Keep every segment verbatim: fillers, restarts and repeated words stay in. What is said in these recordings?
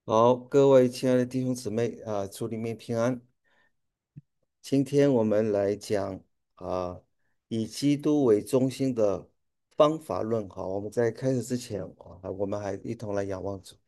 好，各位亲爱的弟兄姊妹啊，祝你们平安。今天我们来讲啊，以基督为中心的方法论。好，我们在开始之前啊，我们还一同来仰望主。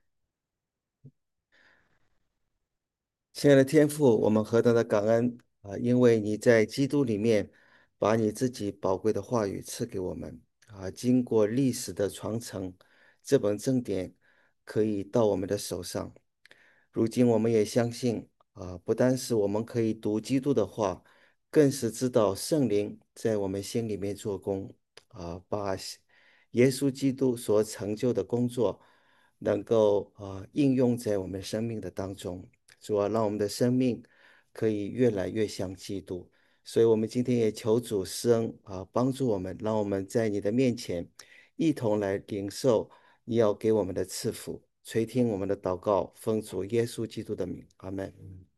亲爱的天父，我们何等的感恩啊！因为你在基督里面把你自己宝贵的话语赐给我们啊，经过历史的传承，这本正典可以到我们的手上。如今我们也相信啊，不单是我们可以读基督的话，更是知道圣灵在我们心里面做工啊，把耶稣基督所成就的工作能够啊应用在我们生命的当中。主啊，让我们的生命可以越来越像基督。所以，我们今天也求主施恩啊，帮助我们，让我们在你的面前一同来领受你要给我们的赐福，垂听我们的祷告，奉主耶稣基督的名，阿门。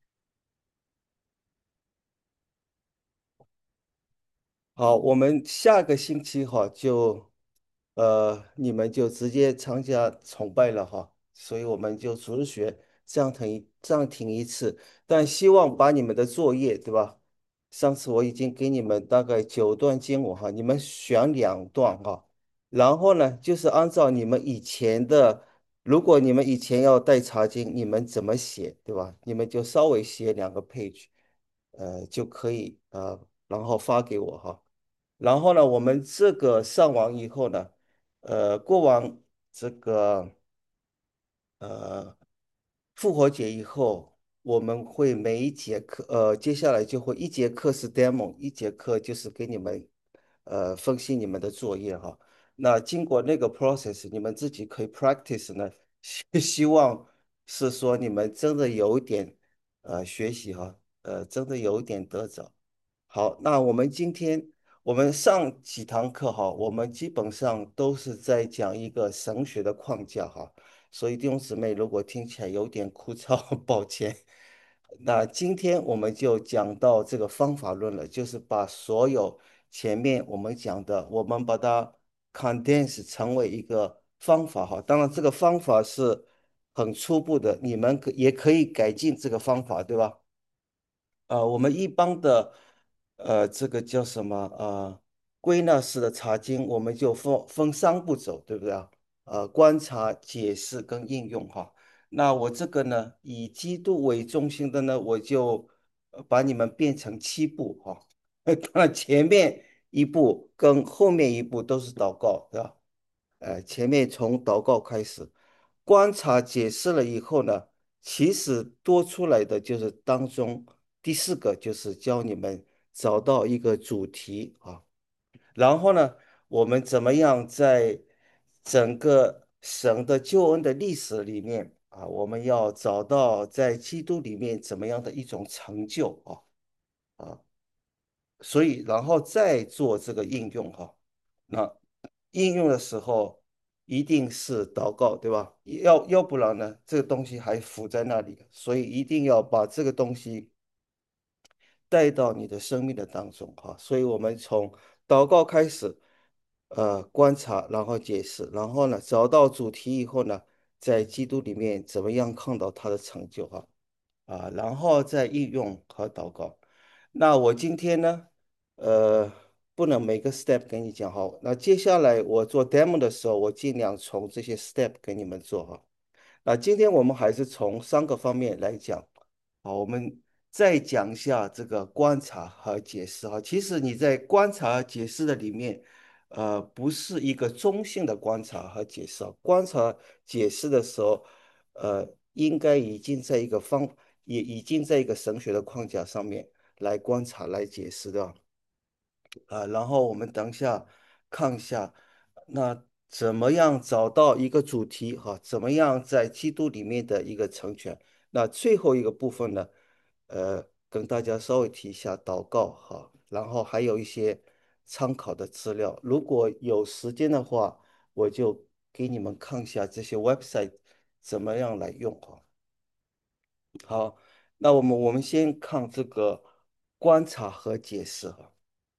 好，我们下个星期哈就，呃，你们就直接参加崇拜了哈，所以我们就主日学暂停一暂停一次，但希望把你们的作业，对吧？上次我已经给你们大概九段经文哈，你们选两段哈，然后呢，就是按照你们以前的，如果你们以前要带查经，你们怎么写，对吧？你们就稍微写两个 page，呃，就可以呃，然后发给我哈。然后呢，我们这个上完以后呢，呃，过完这个呃复活节以后，我们会每一节课，呃，接下来就会一节课是 demo，一节课就是给你们呃分析你们的作业哈。那经过那个 process，你们自己可以 practice 呢，希希望是说你们真的有一点呃学习哈，呃，真的有一点得着。好，那我们今天我们上几堂课哈，我们基本上都是在讲一个神学的框架哈，所以弟兄姊妹如果听起来有点枯燥，抱歉。那今天我们就讲到这个方法论了，就是把所有前面我们讲的，我们把它 condense 成为一个方法哈。当然，这个方法是很初步的，你们可也可以改进这个方法，对吧？呃，我们一般的，呃，这个叫什么？呃，归纳式的查经，我们就分分三步走，对不对啊？呃，观察、解释跟应用哈。那我这个呢，以基督为中心的呢，我就呃把你们变成七步哈。当然，前面一步跟后面一步都是祷告，对吧？呃，前面从祷告开始，观察解释了以后呢，其实多出来的就是当中第四个，就是教你们找到一个主题啊，然后呢，我们怎么样在整个神的救恩的历史里面啊，我们要找到在基督里面怎么样的一种成就啊啊。所以然后再做这个应用哈。那应用的时候一定是祷告，对吧？要要不然呢，这个东西还浮在那里，所以一定要把这个东西带到你的生命的当中哈。所以我们从祷告开始，呃，观察，然后解释，然后呢，找到主题以后呢，在基督里面怎么样看到他的成就哈。啊，然后再应用和祷告。那我今天呢，呃，不能每个 step 给你讲好。那接下来我做 demo 的时候，我尽量从这些 step 给你们做哈。那今天我们还是从三个方面来讲。好，我们再讲一下这个观察和解释哈。其实你在观察和解释的里面，呃，不是一个中性的观察和解释啊。观察解释的时候，呃，应该已经在一个方，也已经在一个神学的框架上面来观察、来解释的。啊，然后我们等一下看一下，那怎么样找到一个主题哈？怎么样在基督里面的一个成全？那最后一个部分呢，呃，跟大家稍微提一下祷告哈，然后还有一些参考的资料。如果有时间的话，我就给你们看一下这些 website 怎么样来用哈。好，那我们我们先看这个观察和解释哈。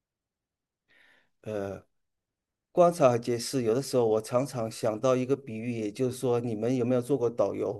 呃，观察和解释，有的时候我常常想到一个比喻，也就是说，你们有没有做过导游？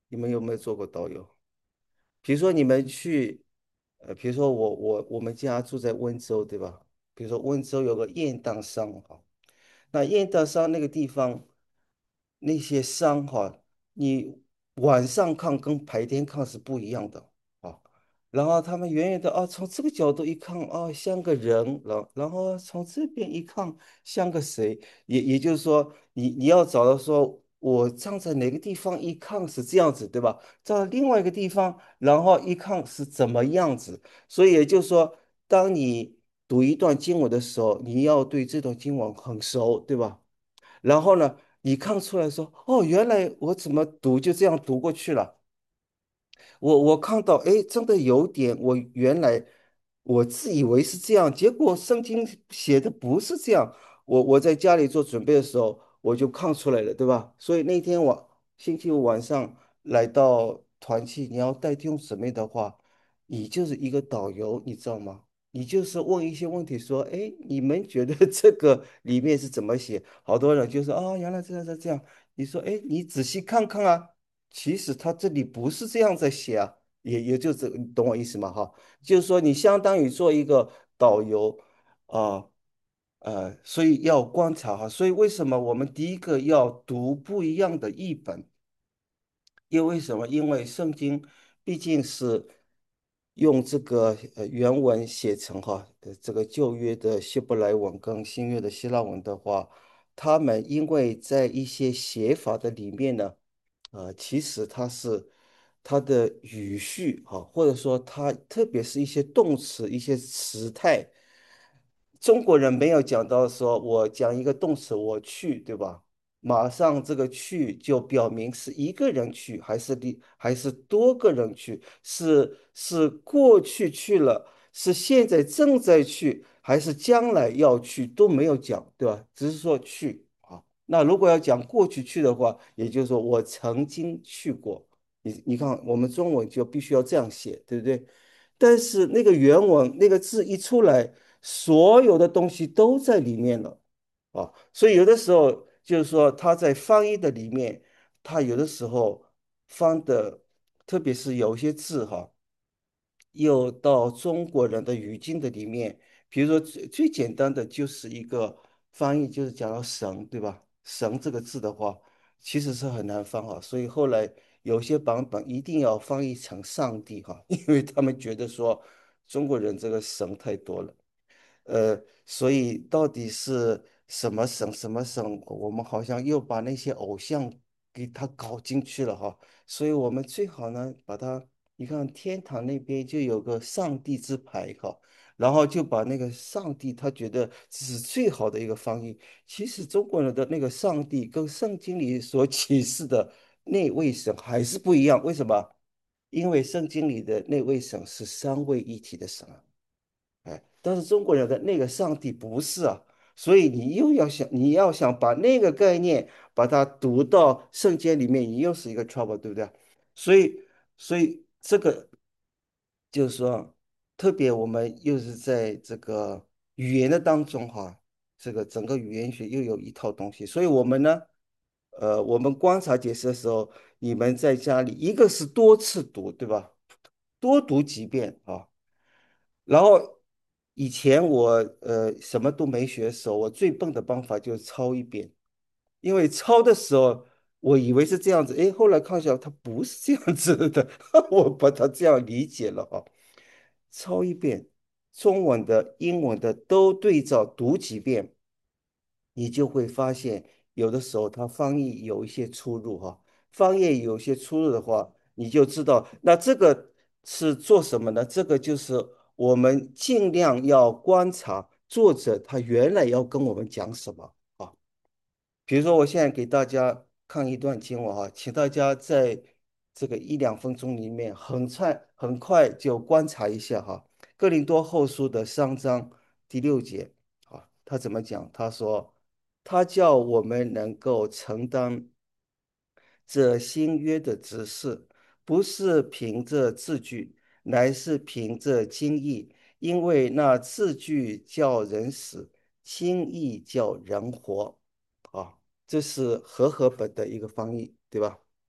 你们有没有做过导游？比如说你们去，呃，比如说我我我们家住在温州，对吧？比如说温州有个雁荡山哈，那雁荡山那个地方，那些山哈，你晚上看跟白天看是不一样的啊。然后他们远远的啊，从这个角度一看啊，像个人，然然后从这边一看像个谁，也也就是说，你你要找到说我站在哪个地方一看是这样子，对吧？在另外一个地方，然后一看是怎么样子。所以也就是说，当你读一段经文的时候，你要对这段经文很熟，对吧？然后呢，你看出来说，哦，原来我怎么读就这样读过去了。我我看到，哎，真的有点，我原来我自以为是这样，结果圣经写的不是这样。我我在家里做准备的时候，我就看出来了，对吧？所以那天晚星期五晚上来到团契，你要带弟兄姊妹的话，你就是一个导游，你知道吗？你就是问一些问题，说，哎，你们觉得这个里面是怎么写？好多人就说，啊、原来这样这样这样。你说，哎，你仔细看看啊。其实他这里不是这样在写啊，也也就是你懂我意思吗？哈，就是说你相当于做一个导游啊，呃，所以要观察哈，所以为什么我们第一个要读不一样的译本？因为什么？因为圣经毕竟是用这个呃原文写成哈，呃这个旧约的希伯来文跟新约的希腊文的话，他们因为在一些写法的里面呢。啊，其实它是它的语序哈，或者说它特别是一些动词、一些词态，中国人没有讲到说我讲一个动词我去，对吧？马上这个去就表明是一个人去，还是第还是多个人去，是是过去去了，是现在正在去，还是将来要去都没有讲，对吧？只是说去啊。那如果要讲过去去的话，也就是说我曾经去过。你你看，我们中文就必须要这样写，对不对？但是那个原文那个字一出来，所有的东西都在里面了啊。所以有的时候就是说他在翻译的里面，他有的时候翻的，特别是有一些字哈。又到中国人的语境的里面，比如说最最简单的就是一个翻译，就是讲到神，对吧？神这个字的话，其实是很难翻啊，所以后来有些版本一定要翻译成上帝哈，因为他们觉得说中国人这个神太多了。呃，所以到底是什么神什么神，我们好像又把那些偶像给它搞进去了哈。所以我们最好呢，把它，你看天堂那边就有个上帝之牌哈，然后就把那个上帝，他觉得这是最好的一个翻译。其实中国人的那个上帝跟圣经里所启示的那位神还是不一样，为什么？因为圣经里的那位神是三位一体的神啊。哎，但是中国人的那个上帝不是啊，所以你又要想，你要想把那个概念把它读到圣经里面，你又是一个 trouble，对不对？所以，所以这个就是说，特别我们又是在这个语言的当中哈，这个整个语言学又有一套东西，所以我们呢，呃，我们观察解释的时候，你们在家里一个是多次读，对吧？多读几遍啊。然后以前我呃什么都没学的时候，我最笨的办法就是抄一遍，因为抄的时候我以为是这样子，诶，后来看一下它不是这样子的，我把它这样理解了啊。抄一遍，中文的、英文的都对照读几遍，你就会发现有的时候它翻译有一些出入哈。翻译有些出入的话，你就知道那这个是做什么呢？这个就是我们尽量要观察作者他原来要跟我们讲什么啊。比如说，我现在给大家看一段经文哈，请大家在这个一两分钟里面很快很快就观察一下哈。哥林多后书的三章第六节啊，他怎么讲？他说：“他叫我们能够承担这新约的指示，不是凭着字句，乃是凭着经意，因为那字句叫人死，经意叫人活。”啊，这是和合本的一个翻译，对吧？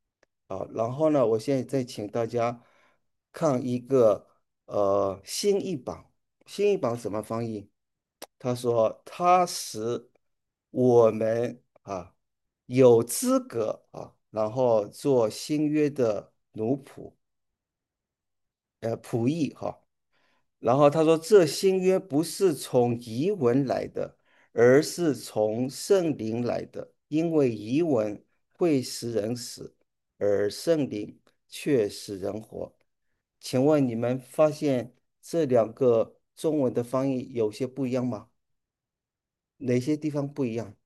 啊。然后呢，我现在再请大家看一个呃新译榜，新译榜怎么翻译？他说他使我们啊有资格啊，然后做新约的奴仆，呃仆役哈。然后他说这新约不是从遗文来的，而是从圣灵来的，因为遗文会使人死，而圣灵却使人活。请问你们发现这两个中文的翻译有些不一样吗？哪些地方不一样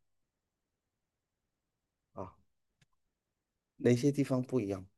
啊？哪些地方不一样？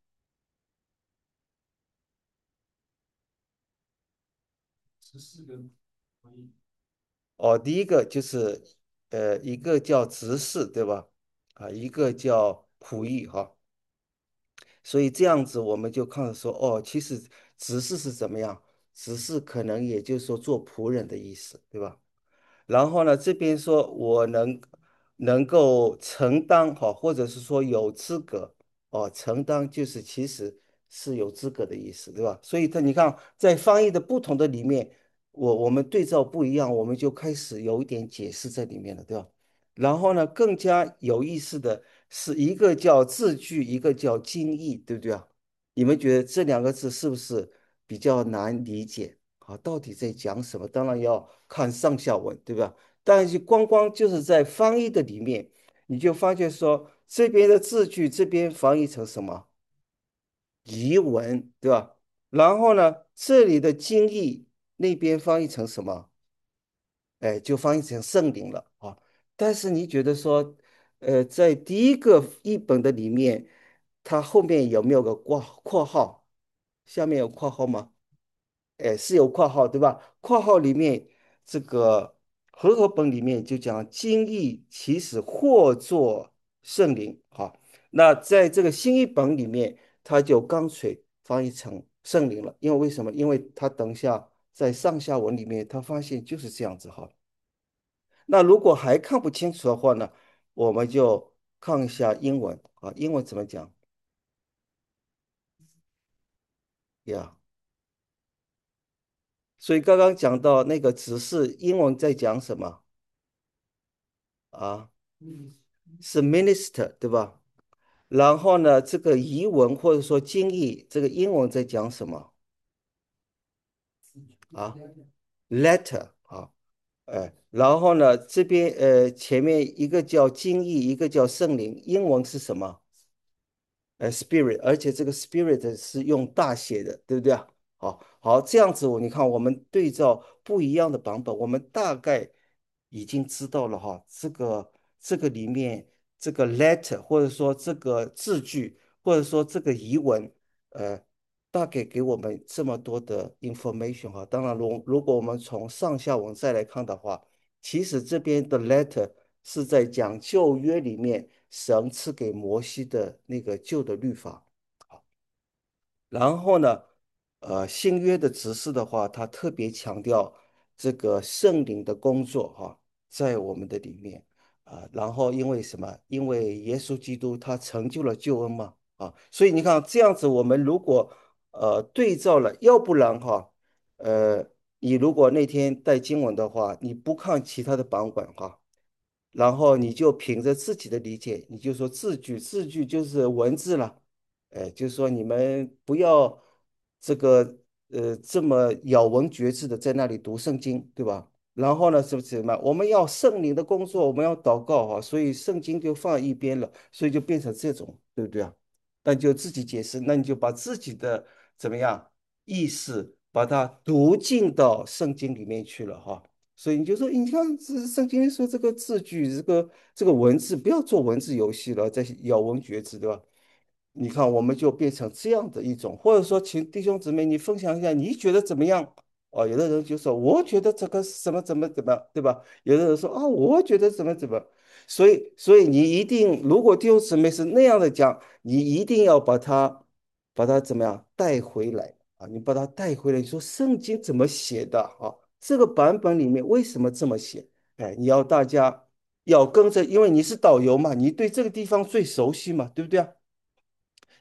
哦，第一个就是呃，一个叫执事，对吧？啊，一个叫仆役哈。所以这样子我们就看到说，哦，其实执事是怎么样？执事可能也就是说做仆人的意思，对吧？然后呢，这边说我能能够承担哈，或者是说有资格哦，承担就是其实是有资格的意思，对吧？所以他你看，在翻译的不同的里面，我我们对照不一样，我们就开始有一点解释在里面了，对吧？然后呢，更加有意思的是一个叫字句，一个叫经义，对不对啊？你们觉得这两个字是不是比较难理解？啊，到底在讲什么？当然要看上下文，对吧？但是光光就是在翻译的里面，你就发现说这边的字句这边翻译成什么疑文，对吧？然后呢，这里的经义那边翻译成什么？哎，就翻译成圣灵了啊。但是你觉得说，呃，在第一个译本的里面，它后面有没有个括括号？下面有括号吗？哎，是有括号对吧？括号里面这个和合本里面就讲经义其实或作圣灵，好，那在这个新译本里面，它就干脆翻译成圣灵了。因为为什么？因为它等一下在上下文里面，他发现就是这样子哈。那如果还看不清楚的话呢，我们就看一下英文啊，英文怎么讲呀？所以刚刚讲到那个指示，英文在讲什么啊？是 minister 对吧？然后呢，这个译文或者说经义，这个英文在讲什么啊？letter 啊，哎，然后呢，这边呃前面一个叫经义，一个叫圣灵，英文是什么？呃，spirit，而且这个 spirit 是用大写的，对不对啊？好，好，这样子我你看，我们对照不一样的版本，我们大概已经知道了哈，这个这个里面这个 letter 或者说这个字句，或者说这个疑文，呃，大概给我们这么多的 information 哈。当然，如如果我们从上下文再来看的话，其实这边的 letter 是在讲旧约里面神赐给摩西的那个旧的律法。然后呢，呃，新约的指示的话，它特别强调这个圣灵的工作哈，在我们的里面啊。然后因为什么？因为耶稣基督他成就了救恩嘛啊，所以你看这样子，我们如果呃对照了，要不然哈，呃，你如果那天带经文的话，你不看其他的版本哈，然后你就凭着自己的理解，你就说字句，字句就是文字了。哎，就是说你们不要这个呃这么咬文嚼字的在那里读圣经，对吧？然后呢，是不是什么？我们要圣灵的工作，我们要祷告哈，所以圣经就放一边了，所以就变成这种，对不对啊？那你就自己解释，那你就把自己的怎么样意思把它读进到圣经里面去了哈。所以你就说，你看这圣经说这个字句，这个这个文字，不要做文字游戏了，在咬文嚼字，对吧？你看，我们就变成这样的一种，或者说，请弟兄姊妹，你分享一下，你觉得怎么样？哦，有的人就说，我觉得这个什么怎么怎么，对吧？有的人说啊，我觉得怎么怎么。所以，所以你一定，如果弟兄姊妹是那样的讲，你一定要把它，把它怎么样带回来啊？你把它带回来，你说圣经怎么写的啊？这个版本里面为什么这么写？哎，你要大家要跟着，因为你是导游嘛，你对这个地方最熟悉嘛，对不对啊？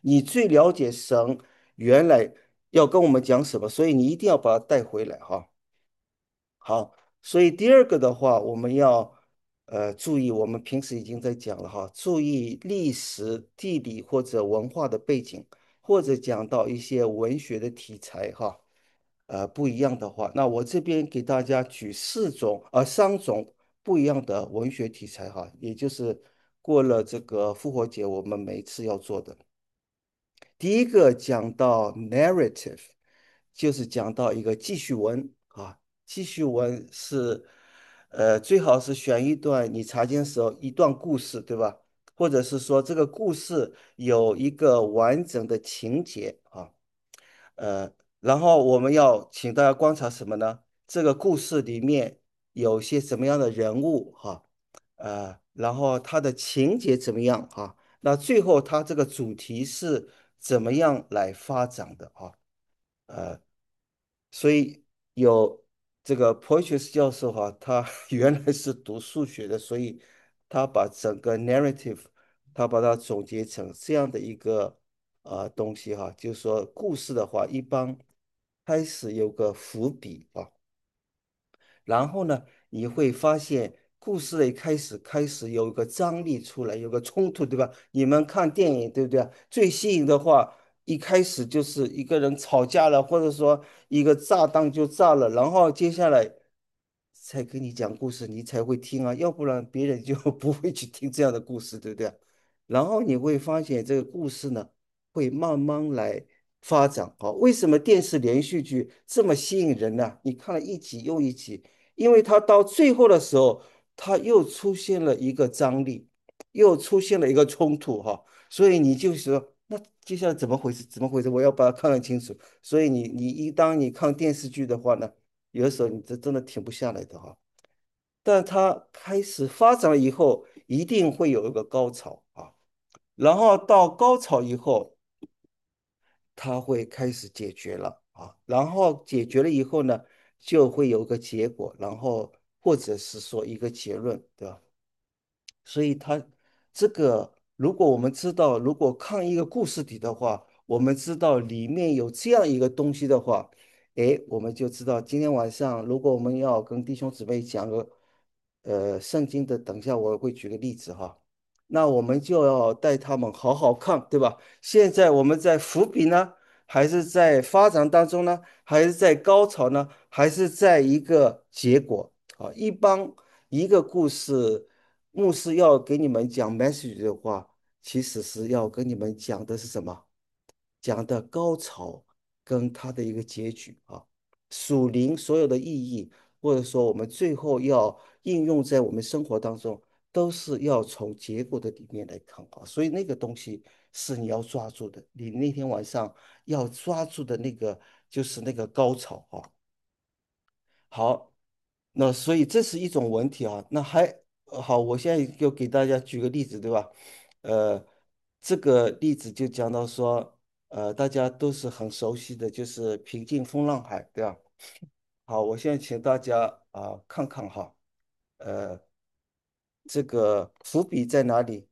你最了解神原来要跟我们讲什么，所以你一定要把它带回来哈。好，所以第二个的话，我们要呃注意，我们平时已经在讲了哈，注意历史、地理或者文化的背景，或者讲到一些文学的题材哈，呃不一样的话，那我这边给大家举四种呃三种不一样的文学题材哈，也就是过了这个复活节，我们每次要做的。第一个讲到 narrative，就是讲到一个记叙文啊，记叙文是，呃，最好是选一段你查经时候一段故事，对吧？或者是说这个故事有一个完整的情节啊，呃，然后我们要请大家观察什么呢？这个故事里面有些什么样的人物哈，呃，然后它的情节怎么样哈？那最后它这个主题是怎么样来发展的啊？呃，所以有这个 Porteous 教授哈，他原来是读数学的，所以他把整个 narrative，他把它总结成这样的一个呃东西哈，就是说故事的话，一般开始有个伏笔啊。然后呢，你会发现故事的一开始开始有一个张力出来，有个冲突，对吧？你们看电影，对不对？最吸引的话，一开始就是一个人吵架了，或者说一个炸弹就炸了，然后接下来才给你讲故事，你才会听啊，要不然别人就不会去听这样的故事，对不对？然后你会发现这个故事呢，会慢慢来发展啊。为什么电视连续剧这么吸引人呢？你看了一集又一集，因为它到最后的时候，它又出现了一个张力，又出现了一个冲突哈，所以你就说，那接下来怎么回事？怎么回事？我要把它看得清楚。所以你你一当你看电视剧的话呢，有的时候你这真的停不下来的哈。但它开始发展了以后，一定会有一个高潮啊。然后到高潮以后，它会开始解决了啊，然后解决了以后呢，就会有个结果，然后或者是说一个结论，对吧？所以它这个，如果我们知道，如果看一个故事底的话，我们知道里面有这样一个东西的话，诶，我们就知道今天晚上如果我们要跟弟兄姊妹讲个呃圣经的，等一下我会举个例子哈，那我们就要带他们好好看，对吧？现在我们在伏笔呢，还是在发展当中呢，还是在高潮呢，还是在一个结果啊？一般一个故事。牧师要给你们讲 message 的话，其实是要跟你们讲的是什么？讲的高潮跟它的一个结局啊，属灵所有的意义，或者说我们最后要应用在我们生活当中，都是要从结果的里面来看啊。所以那个东西是你要抓住的，你那天晚上要抓住的那个就是那个高潮啊。好，那所以这是一种问题啊。那还呃好，我现在就给大家举个例子，对吧？呃，这个例子就讲到说，呃，大家都是很熟悉的，就是平静风浪海，对吧？好，我现在请大家啊、看看哈，呃，这个伏笔在哪里？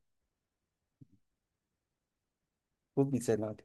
伏笔在哪里？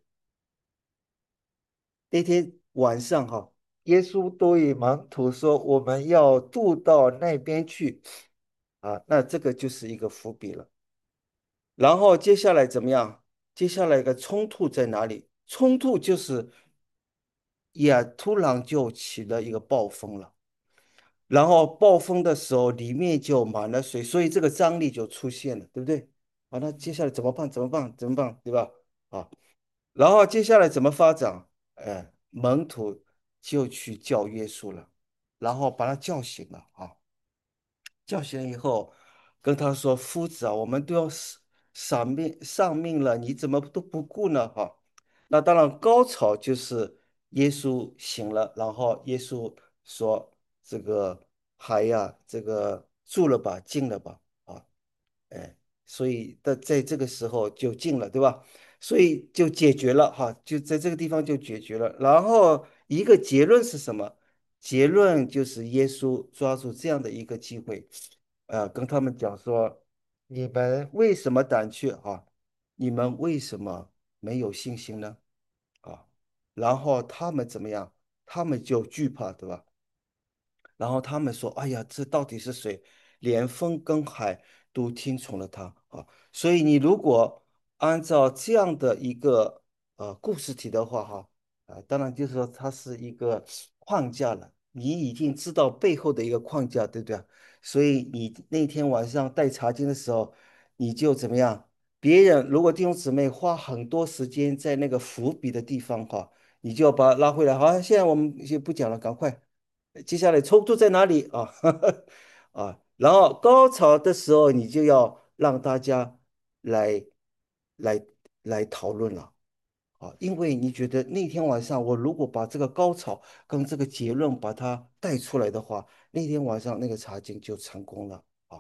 那天晚上哈，耶稣对门徒说：“我们要渡到那边去。”啊，那这个就是一个伏笔了。然后接下来怎么样？接下来一个冲突在哪里？冲突就是也突然就起了一个暴风了，然后暴风的时候里面就满了水，所以这个张力就出现了，对不对？好，那接下来怎么办？怎么办？怎么办？对吧？啊，然后接下来怎么发展？哎，门徒就去叫耶稣了，然后把他叫醒了啊。叫醒了以后，跟他说：“夫子啊，我们都要死丧命丧命了，你怎么都不顾呢？”哈，那当然，高潮就是耶稣醒了，然后耶稣说：“这个海呀，这个住了吧，静了吧。”啊，哎，所以在在这个时候就静了，对吧？所以就解决了哈，就在这个地方就解决了。然后一个结论是什么？结论就是耶稣抓住这样的一个机会，呃，跟他们讲说：你们为什么胆怯啊？你们为什么没有信心呢？啊，然后他们怎么样？他们就惧怕，对吧？然后他们说：“哎呀，这到底是谁？连风跟海都听从了他啊！”所以你如果按照这样的一个呃故事体的话，哈，啊，当然就是说它是一个框架了，你已经知道背后的一个框架，对不对？所以你那天晚上带茶经的时候，你就怎么样？别人如果弟兄姊妹花很多时间在那个伏笔的地方，哈，你就要把他拉回来。好，现在我们先不讲了，赶快。接下来冲突在哪里啊？啊，然后高潮的时候，你就要让大家来来来讨论了啊，因为你觉得那天晚上我如果把这个高潮跟这个结论把它带出来的话，那天晚上那个茶经就成功了啊。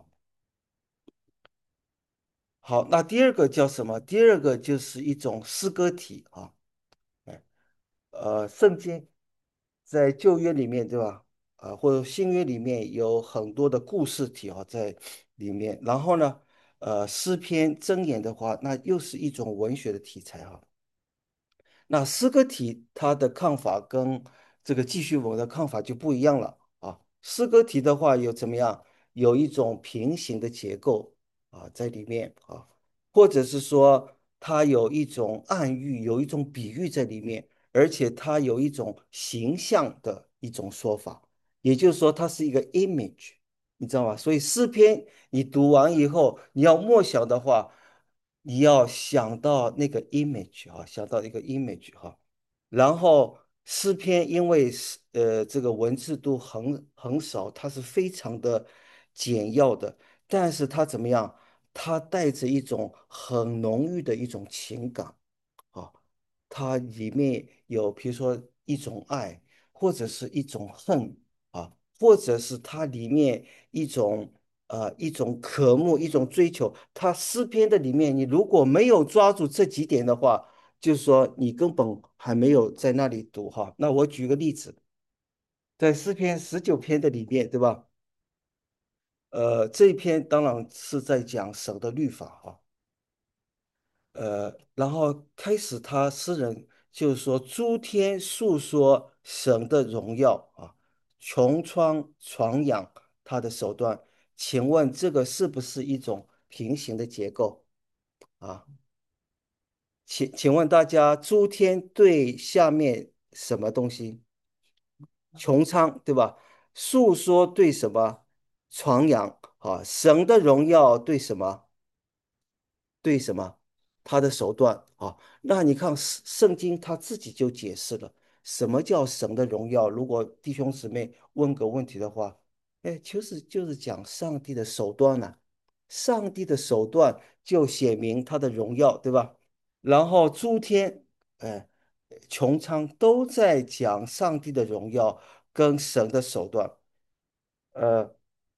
好，那第二个叫什么？第二个就是一种诗歌体啊。哎呃，圣经在旧约里面，对吧？啊、或者新约里面有很多的故事体啊在里面。然后呢，呃，诗篇、箴言的话，那又是一种文学的题材哈、那诗歌体它的看法跟这个记叙文的看法就不一样了啊。诗歌体的话有怎么样？有一种平行的结构啊在里面啊，或者是说它有一种暗喻，有一种比喻在里面，而且它有一种形象的一种说法，也就是说它是一个 image，你知道吗？所以诗篇你读完以后，你要默想的话。你要想到那个 image 哈，想到一个 image 哈，然后诗篇因为是呃这个文字都很很少，它是非常的简要的，但是它怎么样？它带着一种很浓郁的一种情感啊，它里面有比如说一种爱，或者是一种恨啊，或者是它里面一种呃一种渴慕，一种追求。它诗篇的里面，你如果没有抓住这几点的话，就是说你根本还没有在那里读哈。那我举个例子，在诗篇十九篇的里面，对吧？呃，这一篇当然是在讲神的律法哈。呃，然后开始他诗人就是说，诸天述说神的荣耀啊，穹苍传扬他的手段。请问这个是不是一种平行的结构啊？请请问大家，诸天对下面什么东西？穹苍，对吧？述说对什么？传扬啊，神的荣耀对什么？对什么？他的手段啊，那你看圣圣经他自己就解释了什么叫神的荣耀。如果弟兄姊妹问个问题的话，哎，就是就是讲上帝的手段呐、上帝的手段就显明他的荣耀，对吧？然后诸天，哎，穹苍都在讲上帝的荣耀跟神的手段。呃，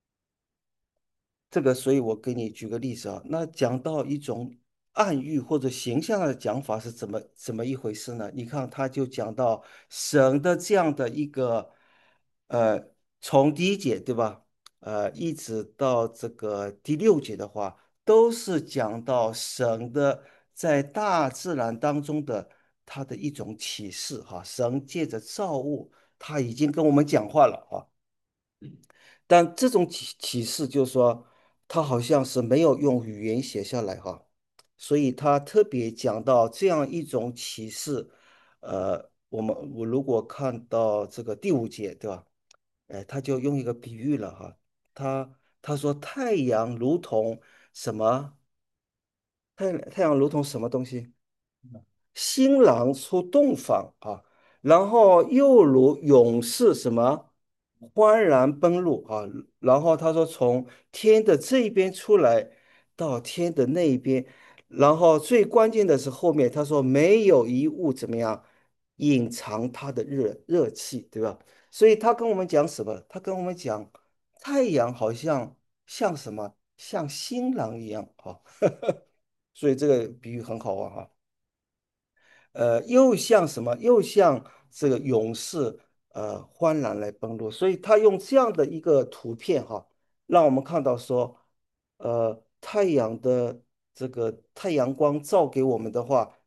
这个，所以我给你举个例子啊，那讲到一种暗喻或者形象的讲法是怎么怎么一回事呢？你看，他就讲到神的这样的一个，呃，从第一节对吧？呃，一直到这个第六节的话，都是讲到神的在大自然当中的他的一种启示哈，神借着造物，他已经跟我们讲话了啊。但这种启启示就是说，他好像是没有用语言写下来哈，所以他特别讲到这样一种启示。呃，我们我如果看到这个第五节，对吧？哎，他就用一个比喻了哈，他他说太阳如同什么？太太阳如同什么东西？新郎出洞房啊，然后又如勇士什么欢然奔路啊，然后他说从天的这一边出来到天的那一边，然后最关键的是后面他说没有一物怎么样隐藏他的热热气，对吧？所以他跟我们讲什么？他跟我们讲太阳好像像什么？像新郎一样啊，所以这个比喻很好玩哈。呃，又像什么？又像这个勇士，呃，欢然来奔路。所以他用这样的一个图片哈，让我们看到说，呃，太阳的这个太阳光照给我们的话，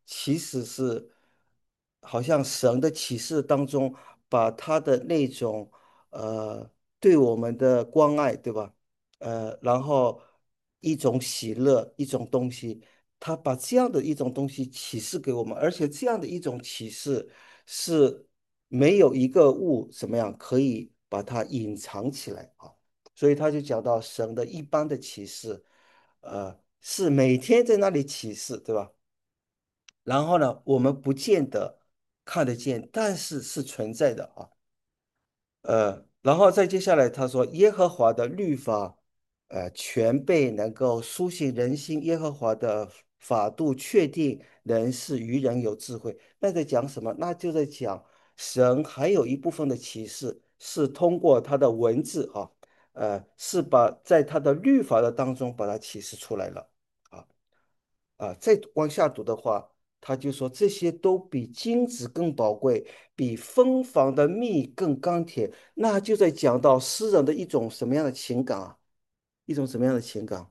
其实是好像神的启示当中，把他的那种呃对我们的关爱，对吧？呃，然后一种喜乐，一种东西，他把这样的一种东西启示给我们，而且这样的一种启示是没有一个物怎么样可以把它隐藏起来啊。所以他就讲到神的一般的启示，呃，是每天在那里启示，对吧？然后呢，我们不见得看得见，但是是存在的啊。呃，然后再接下来他说，耶和华的律法，呃，全备能够苏醒人心，耶和华的法度确定人是愚人有智慧。那在讲什么？那就在讲神还有一部分的启示是通过他的文字啊，呃，是把在他的律法的当中把它启示出来了。啊。啊，再往下读的话，他就说这些都比金子更宝贵，比蜂房的蜜更钢铁。那就在讲到诗人的一种什么样的情感啊？一种什么样的情感？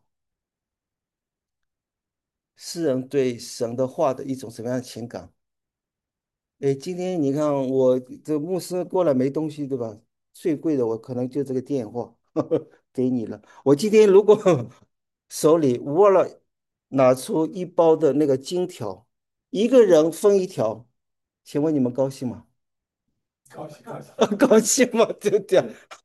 诗人对神的话的一种什么样的情感？哎，今天你看我这牧师过来没东西，对吧？最贵的我可能就这个电话给你了。我今天如果手里握了拿出一包的那个金条，一个人分一条，请问你们高兴吗？ 高兴高兴。 高兴吗？对不对？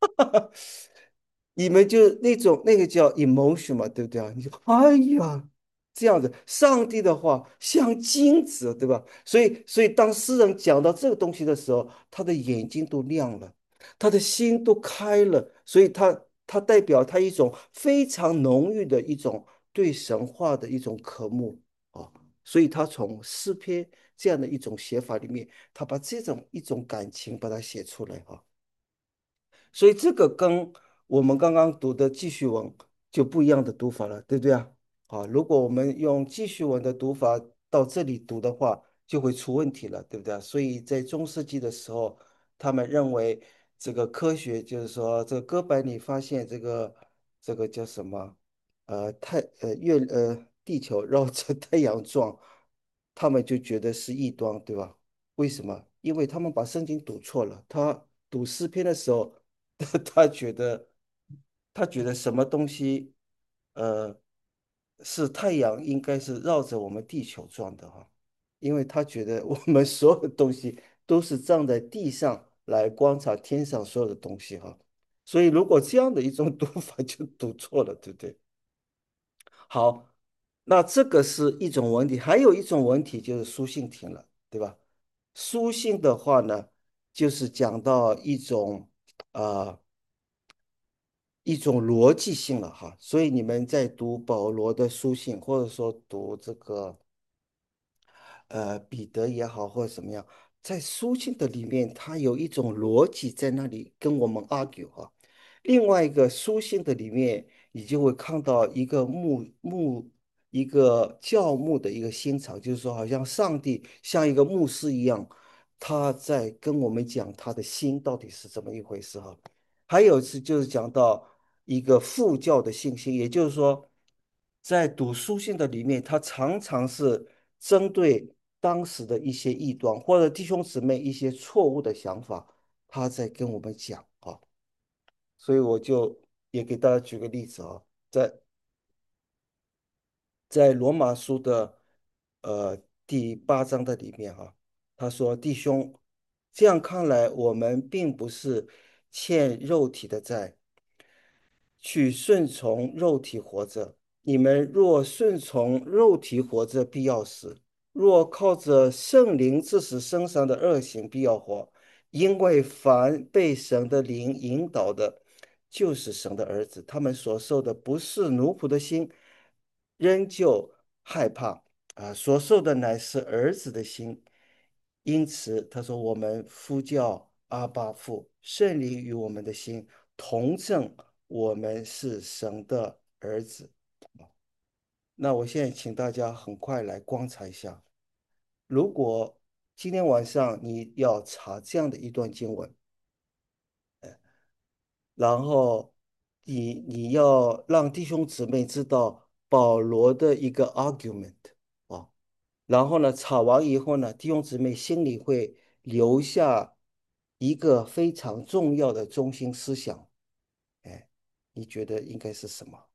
你们就那种那个叫 emotion 嘛，对不对啊？你就哎呀，这样子，上帝的话像金子，对吧？所以，所以当诗人讲到这个东西的时候，他的眼睛都亮了，他的心都开了，所以他他代表他一种非常浓郁的一种对神话的一种渴慕啊，所以他从诗篇这样的一种写法里面，他把这种一种感情把它写出来啊。所以这个跟我们刚刚读的记叙文就不一样的读法了，对不对啊？啊，如果我们用记叙文的读法到这里读的话，就会出问题了，对不对啊？所以在中世纪的时候，他们认为这个科学就是说，这个哥白尼发现这个这个叫什么？呃，太呃月呃地球绕着太阳转，他们就觉得是异端，对吧？为什么？因为他们把圣经读错了。他读诗篇的时候，他觉得他觉得什么东西，呃，是太阳应该是绕着我们地球转的哈，因为他觉得我们所有的东西都是站在地上来观察天上所有的东西哈，所以如果这样的一种读法就读错了，对不对？好，那这个是一种文体，还有一种文体就是书信体了，对吧？书信的话呢，就是讲到一种啊、一种逻辑性了哈。所以你们在读保罗的书信，或者说读这个呃彼得也好，或者怎么样，在书信的里面，它有一种逻辑在那里跟我们 argue 哈。另外一个书信的里面，你就会看到一个牧牧一个教牧的一个心肠，就是说，好像上帝像一个牧师一样，他在跟我们讲他的心到底是怎么一回事哈。还有一次就是讲到一个副教的信心，也就是说，在读书信的里面，他常常是针对当时的一些异端或者弟兄姊妹一些错误的想法，他在跟我们讲啊。所以我就也给大家举个例子啊，在在罗马书的呃第八章的里面哈、他说弟兄，这样看来我们并不是欠肉体的债，去顺从肉体活着。你们若顺从肉体活着，必要死；若靠着圣灵致使身上的恶行，必要活。因为凡被神的灵引导的，就是神的儿子。他们所受的不是奴仆的心，仍旧害怕啊，所受的乃是儿子的心。因此，他说：“我们呼叫阿爸父，圣灵与我们的心同证，我们是神的儿子。”那我现在请大家很快来观察一下，如果今天晚上你要查这样的一段经文，然后你你要让弟兄姊妹知道保罗的一个 argument 啊。 然后呢，吵完以后呢，弟兄姊妹心里会留下一个非常重要的中心思想。哎，你觉得应该是什么？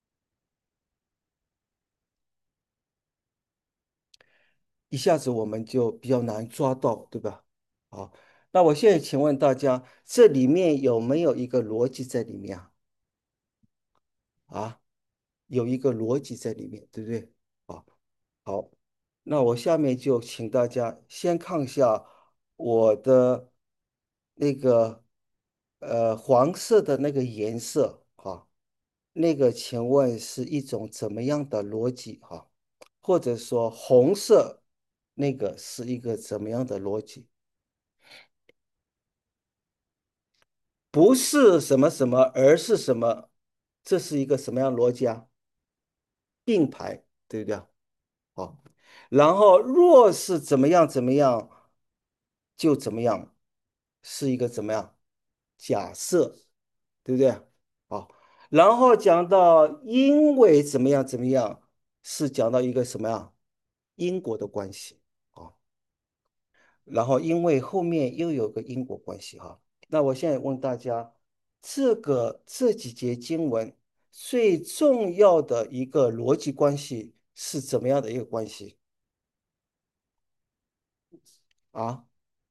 一下子我们就比较难抓到，对吧？好，那我现在请问大家，这里面有没有一个逻辑在里面啊？啊，有一个逻辑在里面，对不对？啊，好，那我下面就请大家先看一下我的那个呃黄色的那个颜色啊，那个请问是一种怎么样的逻辑哈？或者说红色那个是一个怎么样的逻辑？不是什么什么，而是什么？这是一个什么样的逻辑啊？并排，对不对啊？好，然后若是怎么样怎么样，就怎么样，是一个怎么样假设，对不对？好，然后讲到因为怎么样怎么样，是讲到一个什么样因果的关系啊。然后因为后面又有个因果关系哈。那我现在问大家，这个这几节经文最重要的一个逻辑关系是怎么样的一个关系啊？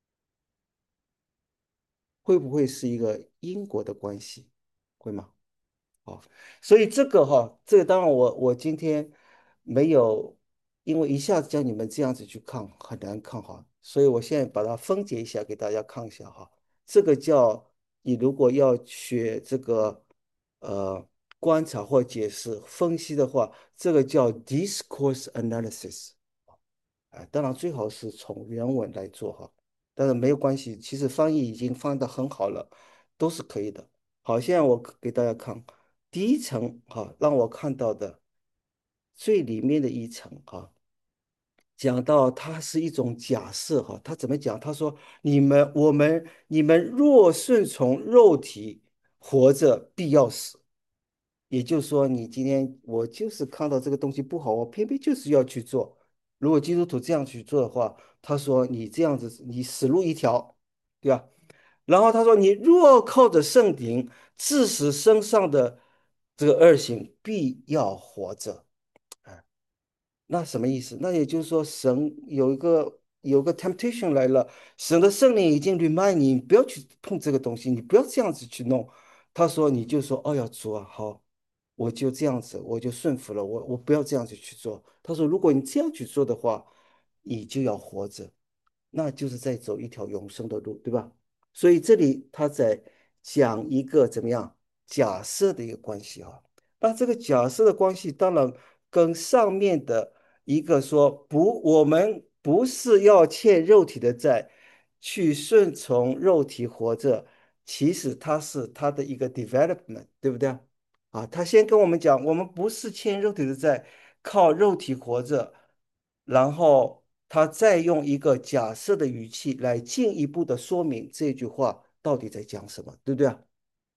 会不会是一个因果的关系？会吗？好，所以这个哈，这个当然我我今天没有，因为一下子叫你们这样子去看很难看哈，所以我现在把它分解一下给大家看一下哈。这个叫你如果要学这个呃观察或解释分析的话，这个叫 discourse analysis。啊，当然最好是从原文来做哈，但是没有关系，其实翻译已经翻得很好了，都是可以的。好，现在我给大家看第一层哈，让我看到的最里面的一层哈，讲到它是一种假设哈，他怎么讲？他说你们我们你们若顺从肉体活着，必要死。也就是说，你今天我就是看到这个东西不好，我偏偏就是要去做。如果基督徒这样去做的话，他说你这样子，你死路一条，对吧？然后他说你若靠着圣灵致使身上的这个恶行，必要活着。哎，那什么意思？那也就是说，神有一个有个 temptation 来了，神的圣灵已经 remind 你，你不要去碰这个东西，你不要这样子去弄。他说，你就说，哦呀，主啊，好，我就这样子，我就顺服了，我我不要这样子去做。他说，如果你这样去做的话，你就要活着，那就是在走一条永生的路，对吧？所以这里他在讲一个怎么样假设的一个关系啊。那这个假设的关系，当然跟上面的一个说不，我们不是要欠肉体的债，去顺从肉体活着，其实它是它的一个 development，对不对啊？啊，他先跟我们讲，我们不是欠肉体的债，靠肉体活着，然后他再用一个假设的语气来进一步的说明这句话到底在讲什么，对不对啊？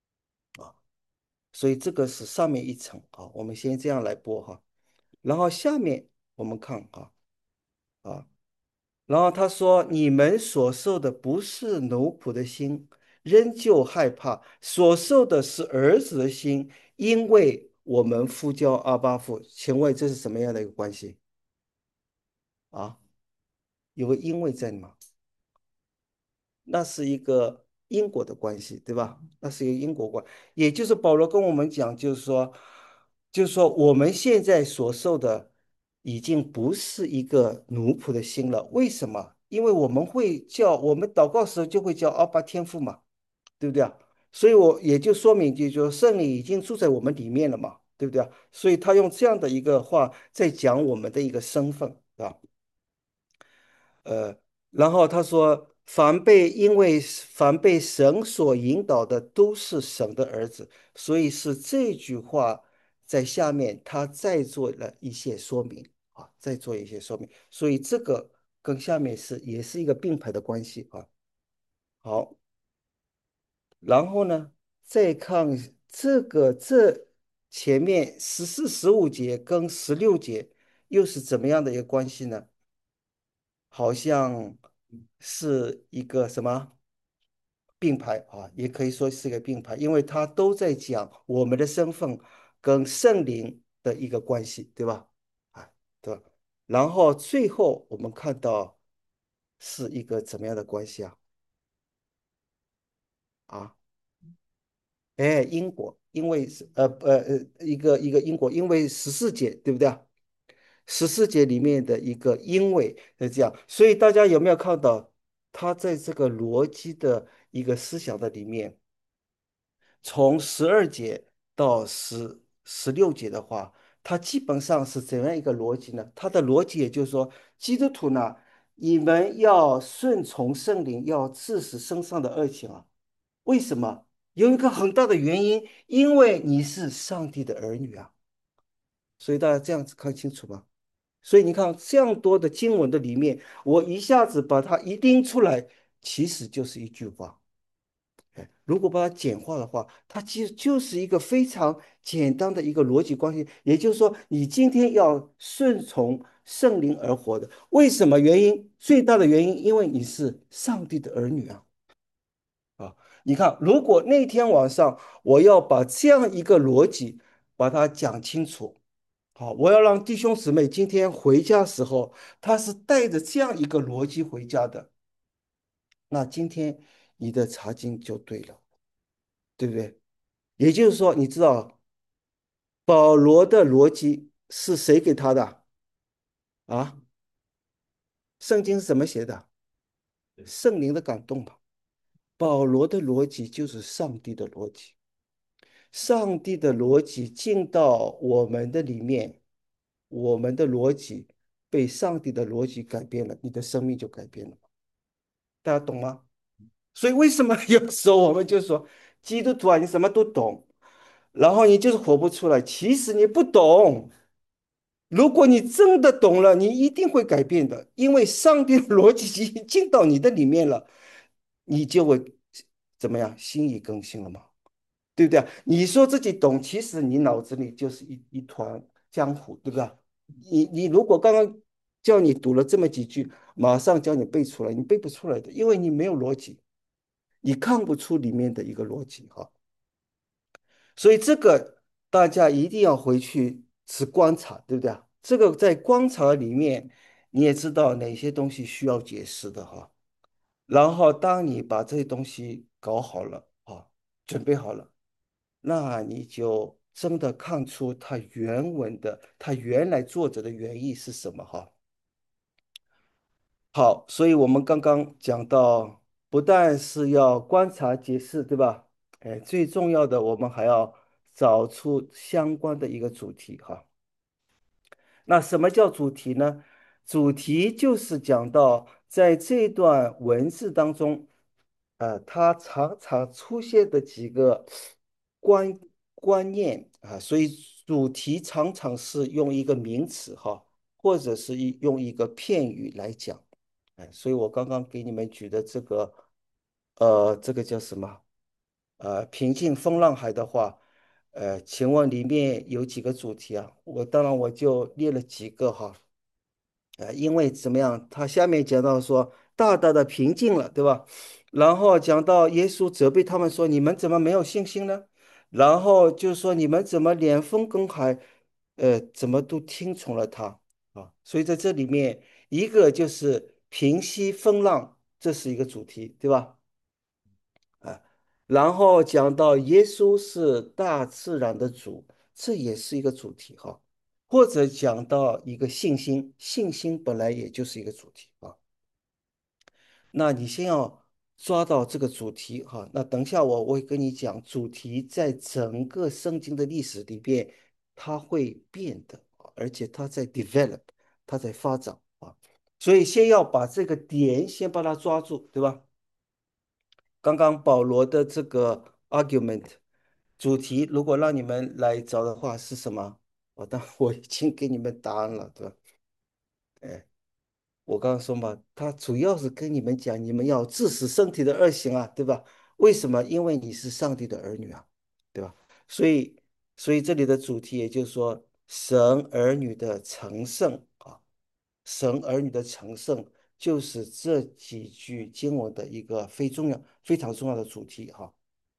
所以这个是上面一层啊，我们先这样来播哈，然后下面我们看啊啊，然后他说你们所受的不是奴仆的心，仍旧害怕，所受的是儿子的心，因为我们呼叫阿巴父，请问这是什么样的一个关系啊？有个因为在吗？那是一个因果的关系，对吧？那是一个因果关，也就是保罗跟我们讲，就是说，就是说我们现在所受的已经不是一个奴仆的心了。为什么？因为我们会叫我们祷告时就会叫阿爸天父嘛，对不对啊？所以我也就说明，就是说圣灵已经住在我们里面了嘛，对不对啊？所以他用这样的一个话在讲我们的一个身份，啊。呃，然后他说，凡被因为凡被神所引导的，都是神的儿子，所以是这句话在下面他再做了一些说明啊，再做一些说明，所以这个跟下面是也是一个并排的关系啊。好，然后呢，再看这个这前面十四、十五节跟十六节又是怎么样的一个关系呢？ 好像是一个什么并排啊，也可以说是个并排，因为它都在讲我们的身份跟圣灵的一个关系，对吧？啊，对吧？然后最后我们看到是一个怎么样的关系啊？啊，哎，因果，因为是呃呃呃一个一个因果，因为十四节对不对啊？十四节里面的一个因为是这样，所以大家有没有看到，他在这个逻辑的一个思想的里面，从十二节到十十六节的话，它基本上是怎样一个逻辑呢？它的逻辑也就是说，基督徒呢，你们要顺从圣灵，要致死身上的恶行啊。为什么？有一个很大的原因，因为你是上帝的儿女啊。所以大家这样子看清楚吗？所以你看这样多的经文的里面，我一下子把它一拎出来，其实就是一句话。哎，如果把它简化的话，它其实就是一个非常简单的一个逻辑关系。也就是说，你今天要顺从圣灵而活的，为什么？原因最大的原因，因为你是上帝的儿女啊。啊，你看，如果那天晚上我要把这样一个逻辑把它讲清楚，好，我要让弟兄姊妹今天回家时候，他是带着这样一个逻辑回家的，那今天你的查经就对了，对不对？也就是说，你知道保罗的逻辑是谁给他的啊？圣经是怎么写的？圣灵的感动吧。保罗的逻辑就是上帝的逻辑。上帝的逻辑进到我们的里面，我们的逻辑被上帝的逻辑改变了，你的生命就改变了。大家懂吗？所以为什么有时候我们就说基督徒啊，你什么都懂，然后你就是活不出来。其实你不懂，如果你真的懂了，你一定会改变的，因为上帝的逻辑已经进到你的里面了，你就会怎么样，心意更新了嘛。对不对啊？你说自己懂，其实你脑子里就是一一团浆糊，对不对？你你如果刚刚叫你读了这么几句，马上叫你背出来，你背不出来的，因为你没有逻辑，你看不出里面的一个逻辑哈。所以这个大家一定要回去是观察，对不对啊？这个在观察里面，你也知道哪些东西需要解释的哈。然后当你把这些东西搞好了啊，准备好了。那你就真的看出他原文的，他原来作者的原意是什么哈。好，所以我们刚刚讲到，不但是要观察解释，对吧？哎，最重要的，我们还要找出相关的一个主题哈。那什么叫主题呢？主题就是讲到在这段文字当中，呃，它常常出现的几个观观念啊，所以主题常常是用一个名词哈，或者是一用一个片语来讲。哎，所以我刚刚给你们举的这个，呃，这个叫什么？呃，平静风浪海的话，呃，请问里面有几个主题啊？我当然我就列了几个哈。呃，因为怎么样，他下面讲到说大大的平静了，对吧？然后讲到耶稣责备他们说：“你们怎么没有信心呢？”然后就说：“你们怎么连风跟海，呃，怎么都听从了他啊？”所以在这里面，一个就是平息风浪，这是一个主题，对吧？啊，然后讲到耶稣是大自然的主，这也是一个主题哈。或者讲到一个信心，信心本来也就是一个主题啊。那你先要抓到这个主题哈。那等一下我我会跟你讲，主题在整个圣经的历史里边，它会变的，而且它在 develop，它在发展啊。所以先要把这个点先把它抓住，对吧？刚刚保罗的这个 argument 主题，如果让你们来找的话是什么？我当我已经给你们答案了，对吧？哎，我刚刚说嘛，他主要是跟你们讲，你们要致死身体的恶行啊，对吧？为什么？因为你是上帝的儿女啊，对吧？所以，所以这里的主题也就是说，神儿女的成圣啊，神儿女的成圣就是这几句经文的一个非重要、非常重要的主题哈。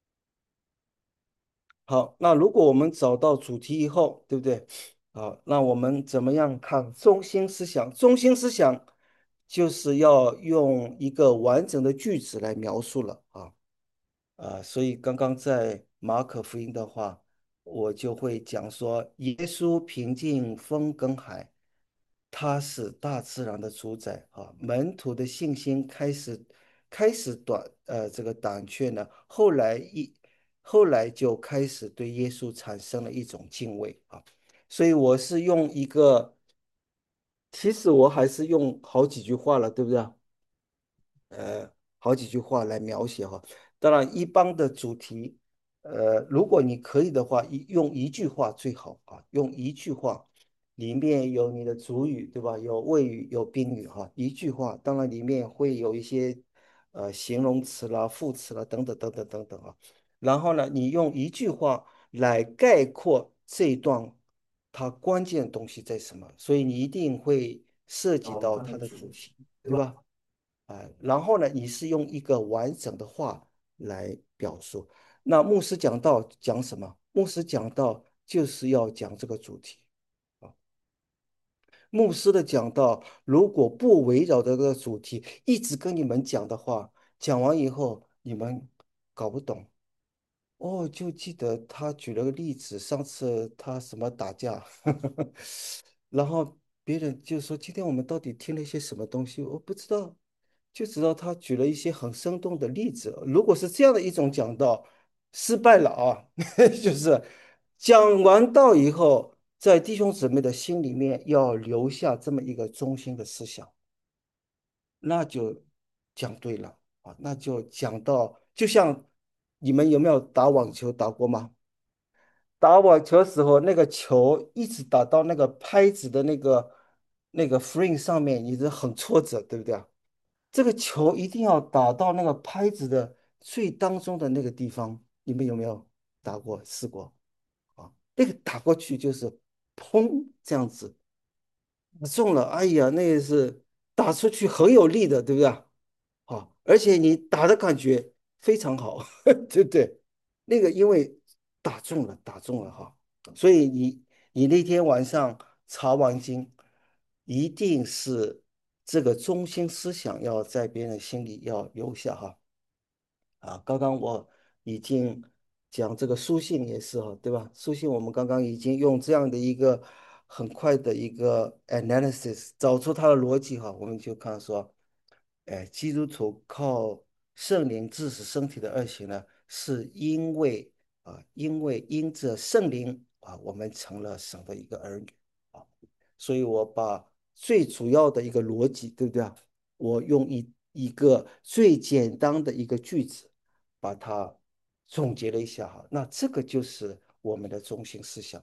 好，那如果我们找到主题以后，对不对？好，那我们怎么样看中心思想？中心思想就是要用一个完整的句子来描述了啊。啊，所以刚刚在马可福音的话，我就会讲说，耶稣平静风跟海，他是大自然的主宰啊。门徒的信心开始开始短呃这个胆怯呢，后来一后来就开始对耶稣产生了一种敬畏啊。所以我是用一个，其实我还是用好几句话了，对不对啊？呃好几句话来描写哈。当然，一般的主题，呃，如果你可以的话，一用一句话最好啊，用一句话，里面有你的主语，对吧？有谓语，有宾语哈，一句话，当然里面会有一些呃形容词啦、副词啦等等等等等等啊。然后呢，你用一句话来概括这一段它关键的东西在什么，所以你一定会涉及到到它它的主题， 的主题， 对吧？ 对吧？啊，然后呢，你是用一个完整的话来表述。那牧师讲到讲什么？牧师讲到就是要讲这个主题啊。牧师的讲道如果不围绕着这个主题一直跟你们讲的话，讲完以后你们搞不懂。哦，就记得他举了个例子，上次他什么打架，然后别人就说今天我们到底听了一些什么东西，我不知道，就知道他举了一些很生动的例子。如果是这样的一种讲道，失败了啊，就是讲完道以后，在弟兄姊妹的心里面要留下这么一个中心的思想。那就讲对了啊，那就讲到，就像你们有没有打网球打过吗？打网球的时候，那个球一直打到那个拍子的那个那个 frame 上面，你是很挫折，对不对啊？这个球一定要打到那个拍子的最当中的那个地方，你们有没有打过？试过啊？那个打过去就是砰这样子，中了，哎呀，那个是打出去很有力的，对不对啊？好，而且你打的感觉非常好，对不对？那个因为打中了，打中了哈，所以你你那天晚上查完经，一定是这个中心思想要在别人心里要留下哈。啊，刚刚我已经讲这个书信也是哈，对吧？书信我们刚刚已经用这样的一个很快的一个 analysis 找出它的逻辑哈，我们就看说，哎，基督徒靠圣灵致使身体的恶行呢，是因为啊，因为因着圣灵啊，我们成了神的一个儿女啊。所以我把最主要的一个逻辑，对不对啊？我用一一个最简单的一个句子把它总结了一下哈，那这个就是我们的中心思想。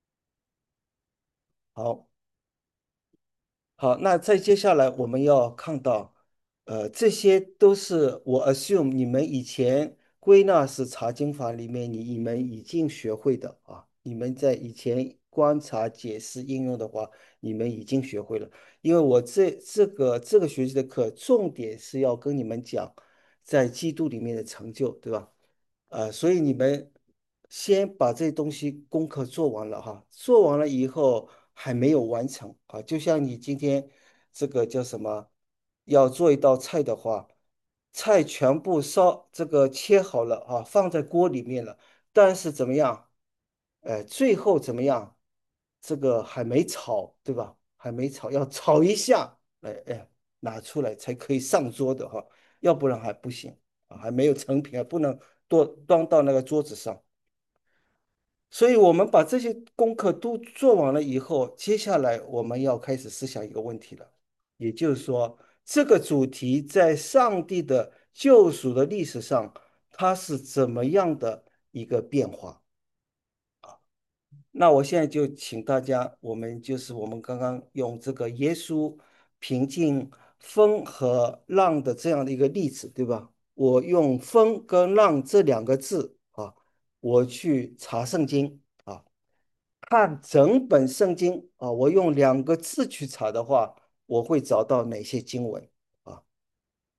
好，好，那再接下来我们要看到，呃，这些都是我 assume 你们以前归纳式查经法里面你你们已经学会的啊，你们在以前观察、解释、应用的话，你们已经学会了。因为我这这个这个学期的课重点是要跟你们讲在基督里面的成就，对吧？呃，所以你们先把这东西功课做完了哈，做完了以后还没有完成啊，就像你今天这个叫什么，要做一道菜的话，菜全部烧这个切好了啊，放在锅里面了，但是怎么样？呃，最后怎么样？这个还没炒，对吧？还没炒，要炒一下，哎哎，拿出来才可以上桌的哈，要不然还不行啊，还没有成品啊，不能多端到那个桌子上。所以，我们把这些功课都做完了以后，接下来我们要开始思想一个问题了，也就是说，这个主题在上帝的救赎的历史上，它是怎么样的一个变化？那我现在就请大家，我们就是我们刚刚用这个耶稣平静风和浪的这样的一个例子，对吧？我用风跟浪这两个字啊，我去查圣经啊，看整本圣经啊，我用两个字去查的话，我会找到哪些经文？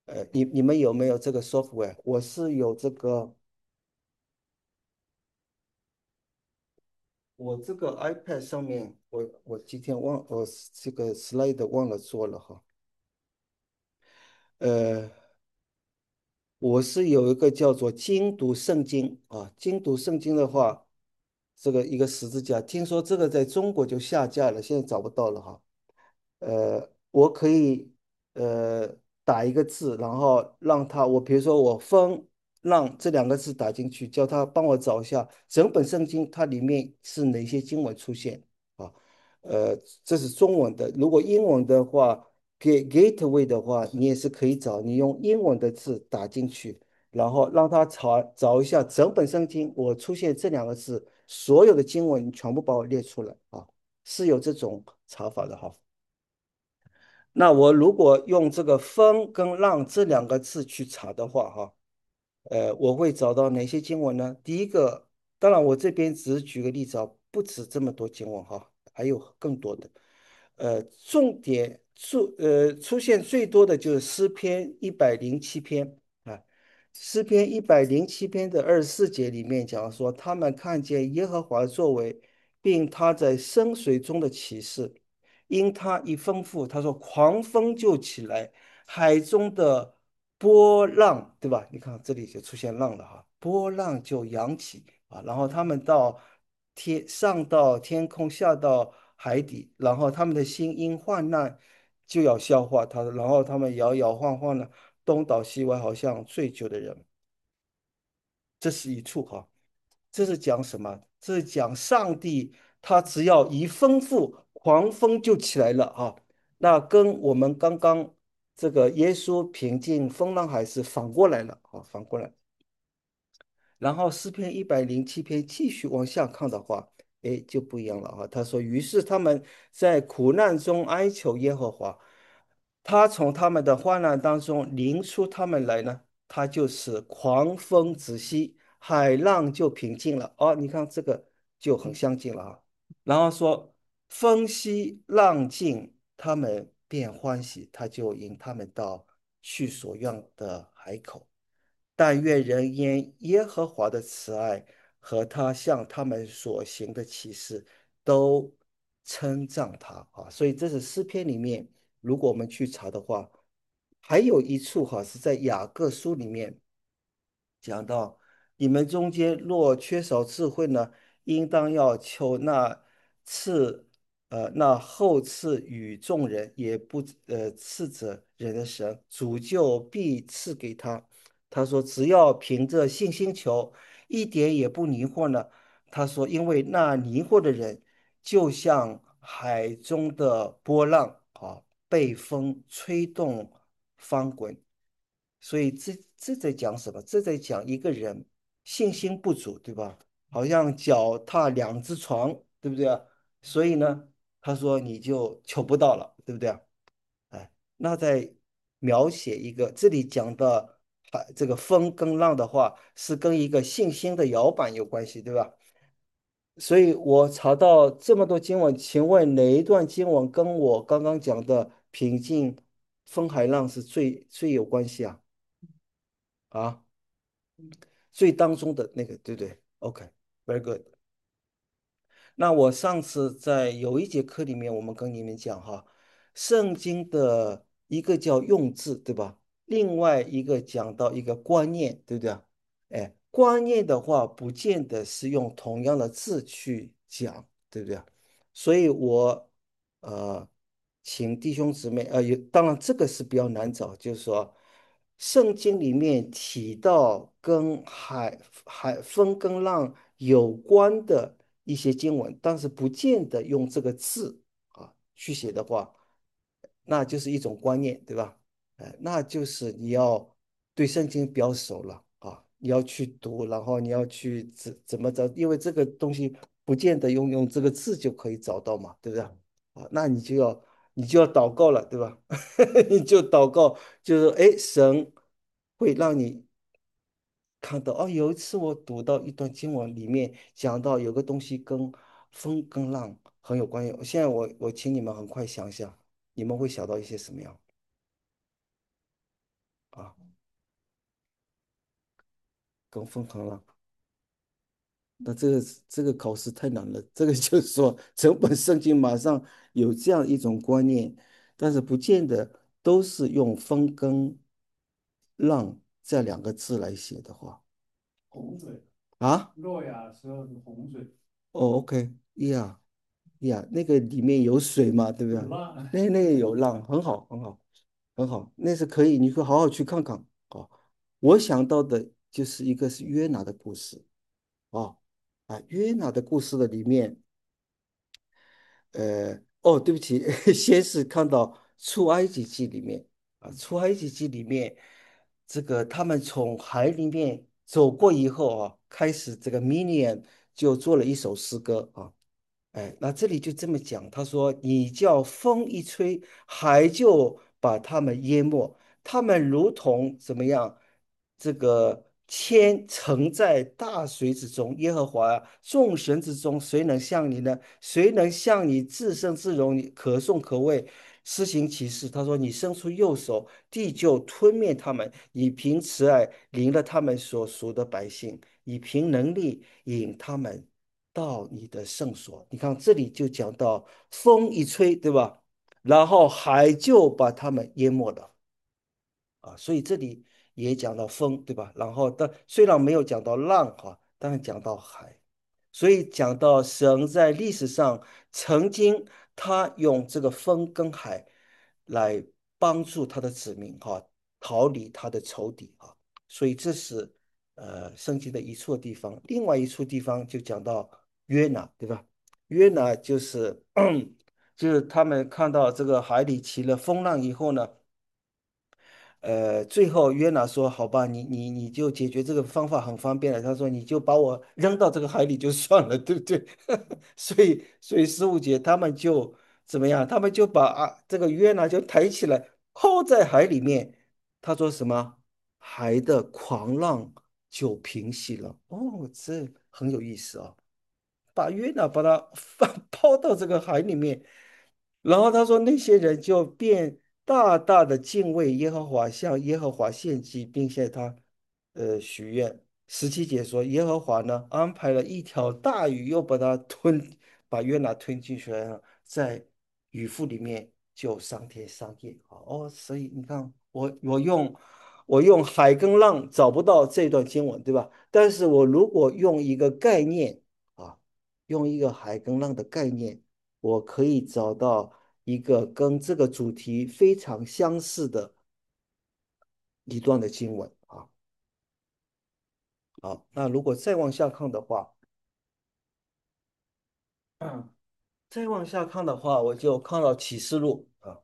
呃，你你们有没有这个 software？我是有这个，我这个 iPad 上面，我我今天忘，我这个 slide 忘了做了哈。呃，我是有一个叫做精读圣经啊，精读圣经的话，这个一个十字架，听说这个在中国就下架了，现在找不到了哈。呃，我可以呃打一个字，然后让他，我比如说我风浪这两个字打进去，叫他帮我找一下整本圣经它里面是哪些经文出现啊？呃，这是中文的。如果英文的话，Gate Gateway 的话，你也是可以找，你用英文的字打进去，然后让他找找一下整本圣经，我出现这两个字，所有的经文你全部把我列出来啊，是有这种查法的哈。那我如果用这个风跟浪这两个字去查的话，哈，呃，我会找到哪些经文呢？第一个，当然我这边只是举个例子啊，不止这么多经文哈，还有更多的。呃，重点出呃出现最多的就是诗篇一百零七篇啊，诗篇一百零七篇的二十四节里面讲说，他们看见耶和华的作为，并他在深水中的启示。因他一吩咐，他说狂风就起来，海中的波浪，对吧？你看这里就出现浪了哈，波浪就扬起啊，然后他们到天上到天空，下到海底，然后他们的心因患难就要消化他，然后他们摇摇晃晃的东倒西歪，好像醉酒的人。这是一处哈，这是讲什么？这是讲上帝他只要一吩咐，狂风就起来了啊。那跟我们刚刚这个耶稣平静风浪海是反过来了啊，反过来。然后诗篇一百零七篇继续往下看的话，哎，就不一样了啊。他说：“于是他们在苦难中哀求耶和华，他从他们的患难当中领出他们来呢，他就是狂风止息，海浪就平静了。”哦，你看这个就很相近了啊。然后说：“风息浪静，他们便欢喜，他就引他们到去所愿的海口。”但愿人因耶和华的慈爱和他向他们所行的奇事，都称赞他啊。所以这是诗篇里面，如果我们去查的话，还有一处哈是在雅各书里面讲到，你们中间若缺少智慧呢，应当要求那赐呃那后赐与众人，也不呃赐者人的神，主就必赐给他。他说：“只要凭着信心求，一点也不迷惑呢。”他说：“因为那迷惑的人，就像海中的波浪啊，被风吹动翻滚。”所以这这在讲什么？这在讲一个人信心不足，对吧？好像脚踏两只船，对不对啊？所以呢，他说你就求不到了，对不对啊？哎，那在描写一个，这里讲的海这个风跟浪的话，是跟一个信心的摇摆有关系，对吧？所以我查到这么多经文，请问哪一段经文跟我刚刚讲的平静风海浪是最最有关系啊？啊，最当中的那个，对不对？OK，very good。那我上次在有一节课里面，我们跟你们讲哈，圣经的一个叫用字，对吧？另外一个讲到一个观念，对不对啊？哎，观念的话，不见得是用同样的字去讲，对不对啊？所以我呃，请弟兄姊妹，呃，有，当然这个是比较难找，就是说，圣经里面提到跟海海风跟浪有关的一些经文，但是不见得用这个字啊去写的话，那就是一种观念，对吧？呃，那就是你要对圣经比较熟了啊，你要去读，然后你要去怎怎么找，因为这个东西不见得用用这个字就可以找到嘛，对不对？啊，那你就要你就要祷告了，对吧？你就祷告，就是哎，神会让你看到哦。有一次我读到一段经文，里面讲到有个东西跟风跟浪很有关系。现在我我请你们很快想想，你们会想到一些什么样？ 啊，跟风和浪。那这个这个考试太难了，这个就是说整本圣经马上有这样一种观念，但是不见得都是用风跟浪这两个字来写的话洪水， 啊。 诺亚时候是洪水， 哦，OK，呀呀，那个里面有水嘛，对不对？ 有浪。 那那个有浪，很好，很好，很好，那是可以，你会好好去看看。哦，我想到的就是一个是约拿的故事。哦，啊，约拿的故事的里面。呃，哦，对不起，先是看到出埃及记里面啊，出埃及记里面，这个他们从海里面走过以后啊，开始这个 Minion 就做了一首诗歌啊。哎，那这里就这么讲，他说：“你叫风一吹，海就把他们淹没，他们如同怎么样？这个千沉在大水之中。耶和华啊，众神之中，谁能像你呢？谁能像你自胜自荣，你可颂可畏，施行其事？”他说：“你伸出右手，地就吞灭他们；你凭慈爱领了他们所属的百姓，以凭能力引他们。”到你的圣所。你看这里就讲到风一吹，对吧？然后海就把他们淹没了啊。所以这里也讲到风，对吧？然后但虽然没有讲到浪哈，但是讲到海。所以讲到神在历史上曾经他用这个风跟海来帮助他的子民哈，逃离他的仇敌啊。所以这是呃圣经的一处地方。另外一处地方就讲到约拿，对吧？约拿就是就是他们看到这个海里起了风浪以后呢。呃，最后约拿说：“好吧，你你你就解决这个方法很方便了。”他说：“你就把我扔到这个海里就算了，对不对？”所以，所以十五节他们就怎么样？他们就把啊这个约拿就抬起来，抛在海里面。他说什么？海的狂浪就平息了。哦，这很有意思啊。把约拿把他放抛到这个海里面，然后他说那些人就变大大的敬畏耶和华，向耶和华献祭，并向他呃许愿。十七节说，耶和华呢安排了一条大鱼，又把他吞，把约拿吞进去了，在鱼腹里面就三天三夜啊。哦，所以你看，我我用我用海跟浪找不到这段经文，对吧？但是我如果用一个概念啊。用一个海跟浪的概念，我可以找到一个跟这个主题非常相似的一段的经文啊。好，那如果再往下看的话，嗯，再往下看的话，我就看到启示录啊。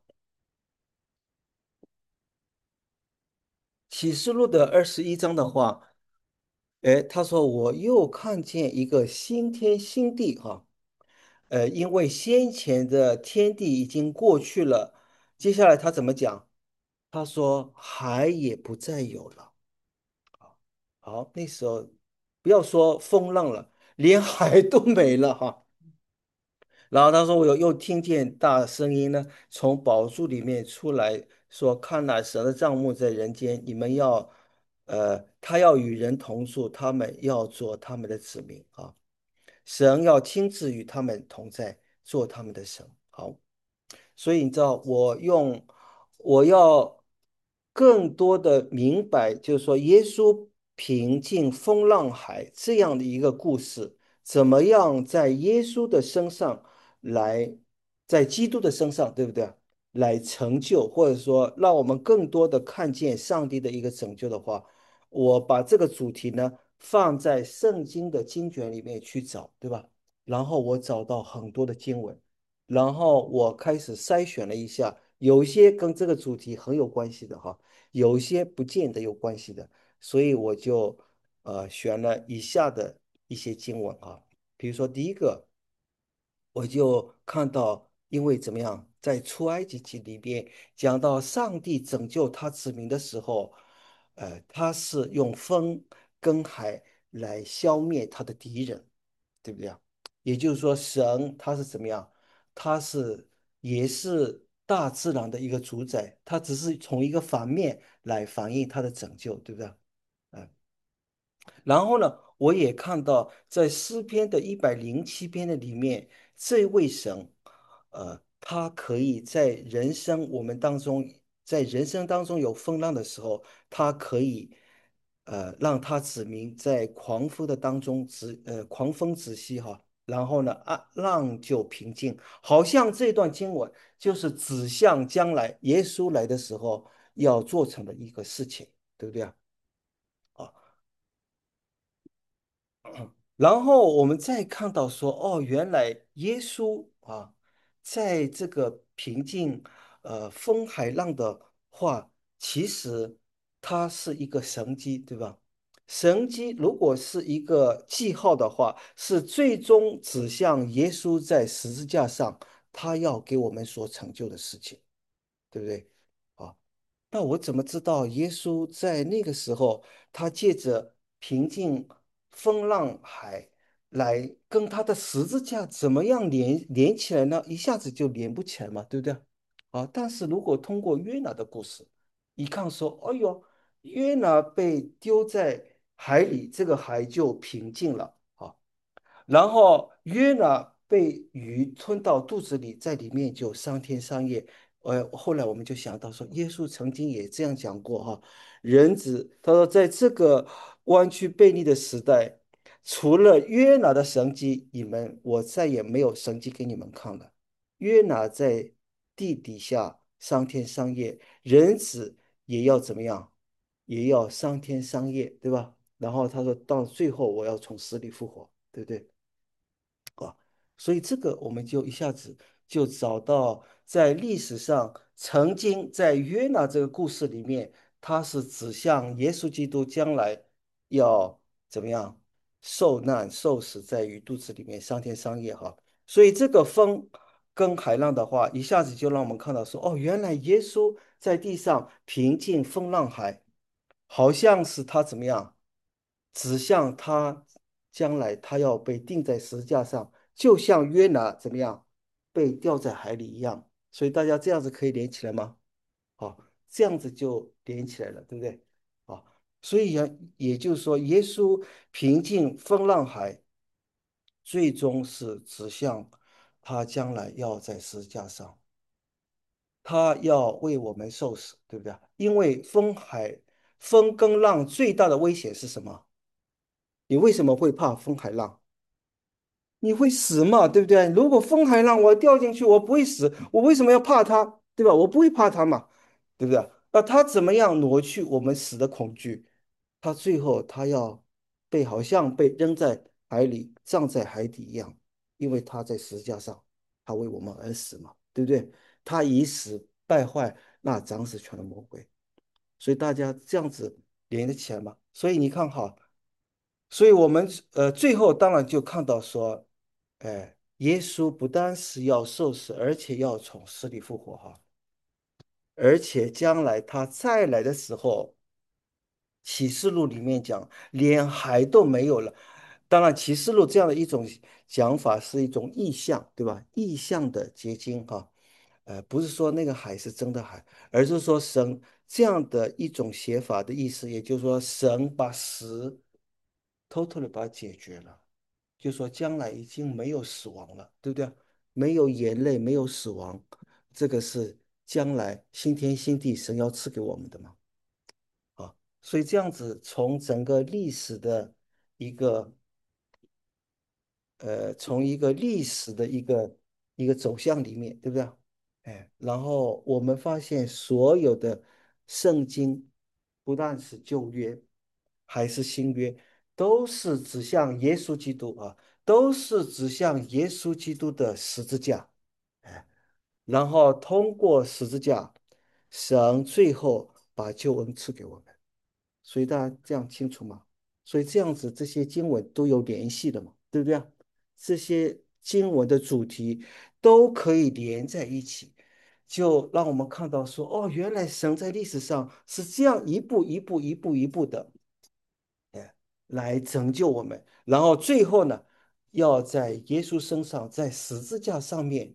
启示录的二十一章的话，哎，他说我又看见一个新天新地哈。呃，因为先前的天地已经过去了，接下来他怎么讲？他说海也不再有了。好，那时候不要说风浪了，连海都没了哈。然后他说我有又听见大声音呢，从宝柱里面出来说：看哪，神的帐幕在人间，你们要，呃，他要与人同住，他们要做他们的子民啊。神要亲自与他们同在，做他们的神。好。所以你知道，我用我要更多的明白，就是说，耶稣平静风浪海这样的一个故事，怎么样在耶稣的身上来，在基督的身上，对不对？来成就，或者说让我们更多的看见上帝的一个拯救的话，我把这个主题呢放在圣经的经卷里面去找，对吧？然后我找到很多的经文。然后我开始筛选了一下，有些跟这个主题很有关系的哈，有些不见得有关系的，所以我就呃选了以下的一些经文啊。比如说第一个，我就看到，因为怎么样，在出埃及记里边讲到上帝拯救他子民的时候，呃，他是用风跟海来消灭他的敌人，对不对啊？也就是说，神他是怎么样？他是也是。 大自然的一个主宰，他只是从一个反面来反映他的拯救，对不对？嗯。然后呢，我也看到在诗篇的一百零七篇的里面，这位神，呃，他可以在人生我们当中，在人生当中有风浪的时候，他可以，呃，让他子民在狂风的当中止，呃，狂风止息哈。然后呢，啊，浪就平静，好像这段经文就是指向将来耶稣来的时候要做成的一个事情，对不对啊？啊。然后我们再看到说，哦，原来耶稣啊，在这个平静呃风海浪的话，其实它是一个神迹，对吧？神迹如果是一个记号的话，是最终指向耶稣在十字架上他要给我们所成就的事情，对不对？啊。那我怎么知道耶稣在那个时候，他借着平静风浪海来跟他的十字架怎么样连连起来呢？一下子就连不起来嘛，对不对？啊，但是如果通过约拿的故事，一看说，哎呦，约拿被丢在海里，这个海就平静了啊。然后约拿被鱼吞到肚子里，在里面就三天三夜。呃，后来我们就想到说，耶稣曾经也这样讲过哈，人子他说，在这个弯曲背逆的时代，除了约拿的神迹，你们我再也没有神迹给你们看了。约拿在地底下三天三夜，人子也要怎么样？也要三天三夜，对吧？然后他说到最后，我要从死里复活，对不对？啊，所以这个我们就一下子就找到，在历史上曾经在约拿这个故事里面，它是指向耶稣基督将来要怎么样受难受死在鱼肚子里面三天三夜哈。所以这个风跟海浪的话，一下子就让我们看到说，哦，原来耶稣在地上平静风浪海，好像是他怎么样，指向他将来他要被钉在石架上，就像约拿怎么样被掉在海里一样。所以大家这样子可以连起来吗？好，这样子就连起来了，对不对？啊，所以也也就是说，耶稣平静风浪海，最终是指向他将来要在十字架上，他要为我们受死，对不对？因为风海风跟浪最大的危险是什么？你为什么会怕风海浪？你会死嘛，对不对？如果风海浪我掉进去，我不会死，我为什么要怕它，对吧？我不会怕它嘛，对不对？那他怎么样挪去我们死的恐惧？他最后他要被好像被扔在海里，葬在海底一样，因为他在十字架上，他为我们而死嘛，对不对？他以死败坏那掌死权的魔鬼，所以大家这样子连得起来嘛？所以你看哈。所以我们呃最后当然就看到说，哎，耶稣不单是要受死，而且要从死里复活哈，而且将来他再来的时候，启示录里面讲连海都没有了。当然，启示录这样的一种讲法是一种意象，对吧？意象的结晶哈，呃，不是说那个海是真的海，而是说神这样的一种写法的意思，也就是说神把死 totally 把它解决了。就说将来已经没有死亡了，对不对？没有眼泪，没有死亡，这个是将来新天新地神要赐给我们的嘛。啊，所以这样子从整个历史的一个呃，从一个历史的一个一个走向里面，对不对？哎，然后我们发现所有的圣经，不但是旧约，还是新约，都是指向耶稣基督啊，都是指向耶稣基督的十字架。哎，然后通过十字架，神最后把救恩赐给我们。所以大家这样清楚吗？所以这样子这些经文都有联系的嘛，对不对啊？这些经文的主题都可以连在一起，就让我们看到说，哦，原来神在历史上是这样一步一步一步一步的，哎，来拯救我们，然后最后呢，要在耶稣身上，在十字架上面。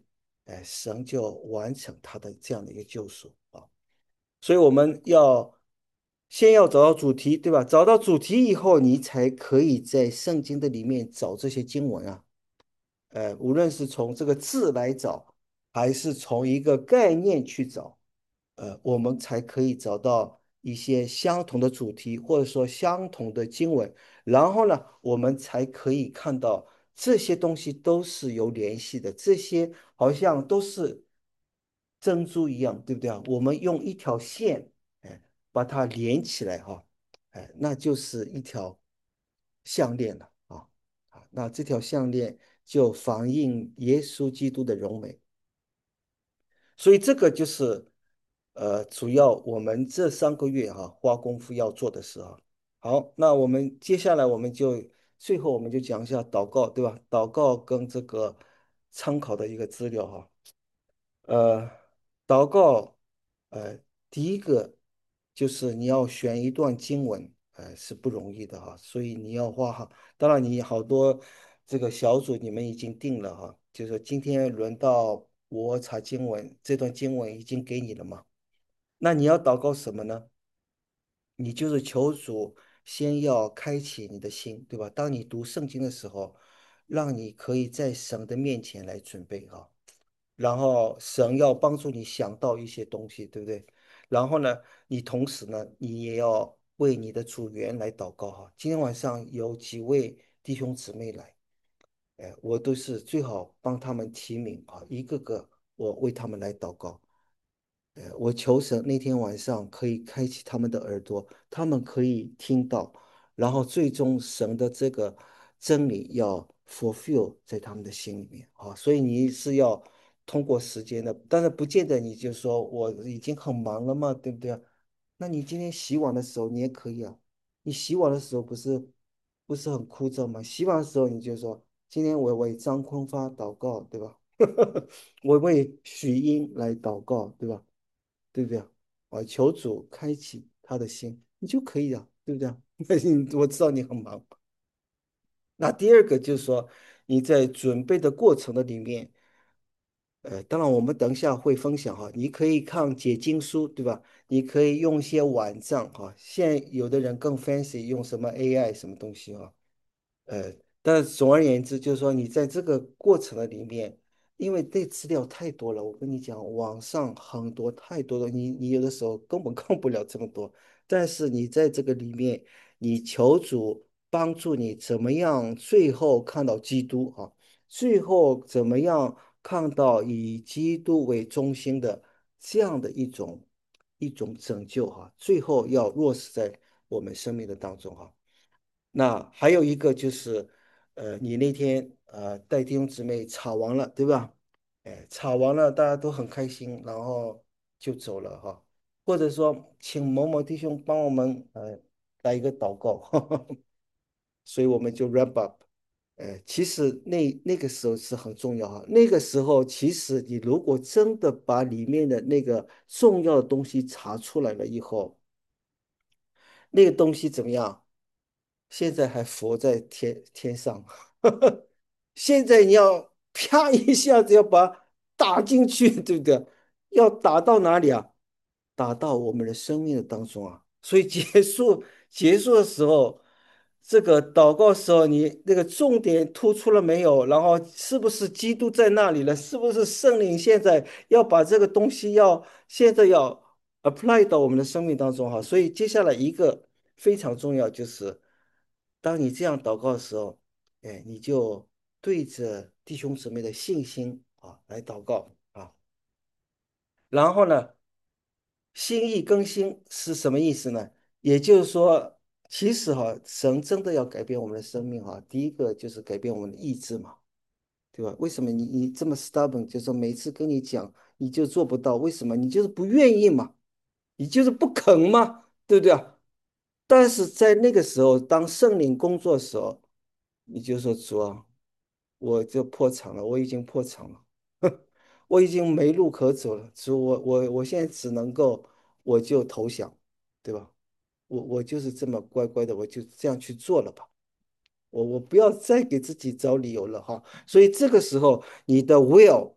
哎，神就完成他的这样的一个救赎啊。所以我们要先要找到主题，对吧？找到主题以后，你才可以在圣经的里面找这些经文啊。呃，无论是从这个字来找，还是从一个概念去找，呃，我们才可以找到一些相同的主题，或者说相同的经文。然后呢，我们才可以看到这些东西都是有联系的，这些好像都是珍珠一样，对不对啊？我们用一条线，哎，把它连起来哈，哎，那就是一条项链了啊。啊，那这条项链就反映耶稣基督的荣美。所以这个就是呃，主要我们这三个月哈、花功夫要做的事啊。好，那我们接下来我们就最后我们就讲一下祷告，对吧？祷告跟这个参考的一个资料哈。呃，祷告，呃，第一个就是你要选一段经文，呃，是不容易的哈，所以你要花哈。当然，你好多这个小组你们已经定了哈，就是说今天轮到我查经文，这段经文已经给你了嘛。那你要祷告什么呢？你就是求主先要开启你的心，对吧？当你读圣经的时候，让你可以在神的面前来准备哈。然后神要帮助你想到一些东西，对不对？然后呢，你同时呢，你也要为你的组员来祷告哈。今天晚上有几位弟兄姊妹来，哎，我都是最好帮他们提名啊，一个个我为他们来祷告。呃，我求神那天晚上可以开启他们的耳朵，他们可以听到，然后最终神的这个真理要 fulfill 在他们的心里面啊。所以你是要通过时间的，但是不见得你就说我已经很忙了嘛，对不对啊？那你今天洗碗的时候你也可以啊，你洗碗的时候不是不是很枯燥吗？洗碗的时候你就说今天我为张坤发祷告，对吧？我为许英来祷告，对吧？对不对啊？啊，求主开启他的心，你就可以了，对不对啊？那你我知道你很忙。那第二个就是说，你在准备的过程的里面，呃，当然我们等一下会分享哈，你可以看解经书，对吧？你可以用一些网站哈，现在有的人更 fancy，用什么 A I 什么东西哈，呃，但是总而言之，就是说你在这个过程的里面，因为这资料太多了，我跟你讲，网上很多太多的，你你有的时候根本看不了这么多。但是你在这个里面，你求主帮助你怎么样最后看到基督啊，最后怎么样看到以基督为中心的这样的一种一种拯救哈，最后要落实在我们生命的当中哈。那还有一个就是，呃，你那天呃带弟兄姊妹吵完了，对吧？哎，吵完了，大家都很开心，然后就走了哈。或者说，请某某弟兄帮我们呃来一个祷告，所以我们就 wrap up。呃，其实那那个时候是很重要哈。那个时候，其实你如果真的把里面的那个重要的东西查出来了以后，那个东西怎么样？现在还浮在天天上，现在你要啪一下子要把它打进去，对不对？要打到哪里啊？打到我们的生命的当中啊。所以结束结束的时候，这个祷告时候，你那个重点突出了没有？然后是不是基督在那里了？是不是圣灵现在要把这个东西要现在要 apply 到我们的生命当中哈？所以接下来一个非常重要就是，当你这样祷告的时候，哎，你就对着弟兄姊妹的信心啊来祷告啊。然后呢，心意更新是什么意思呢？也就是说，其实哈，神真的要改变我们的生命哈，第一个就是改变我们的意志嘛，对吧？为什么你你这么 stubborn，就是说每次跟你讲你就做不到，为什么？你就是不愿意嘛，你就是不肯嘛，对不对啊？但是在那个时候，当圣灵工作的时候，你就说主啊，我就破产了，我已经破产了，我已经没路可走了。主，我我我现在只能够，我就投降，对吧？我我就是这么乖乖的，我就这样去做了吧。我我不要再给自己找理由了哈。所以这个时候，你的 will。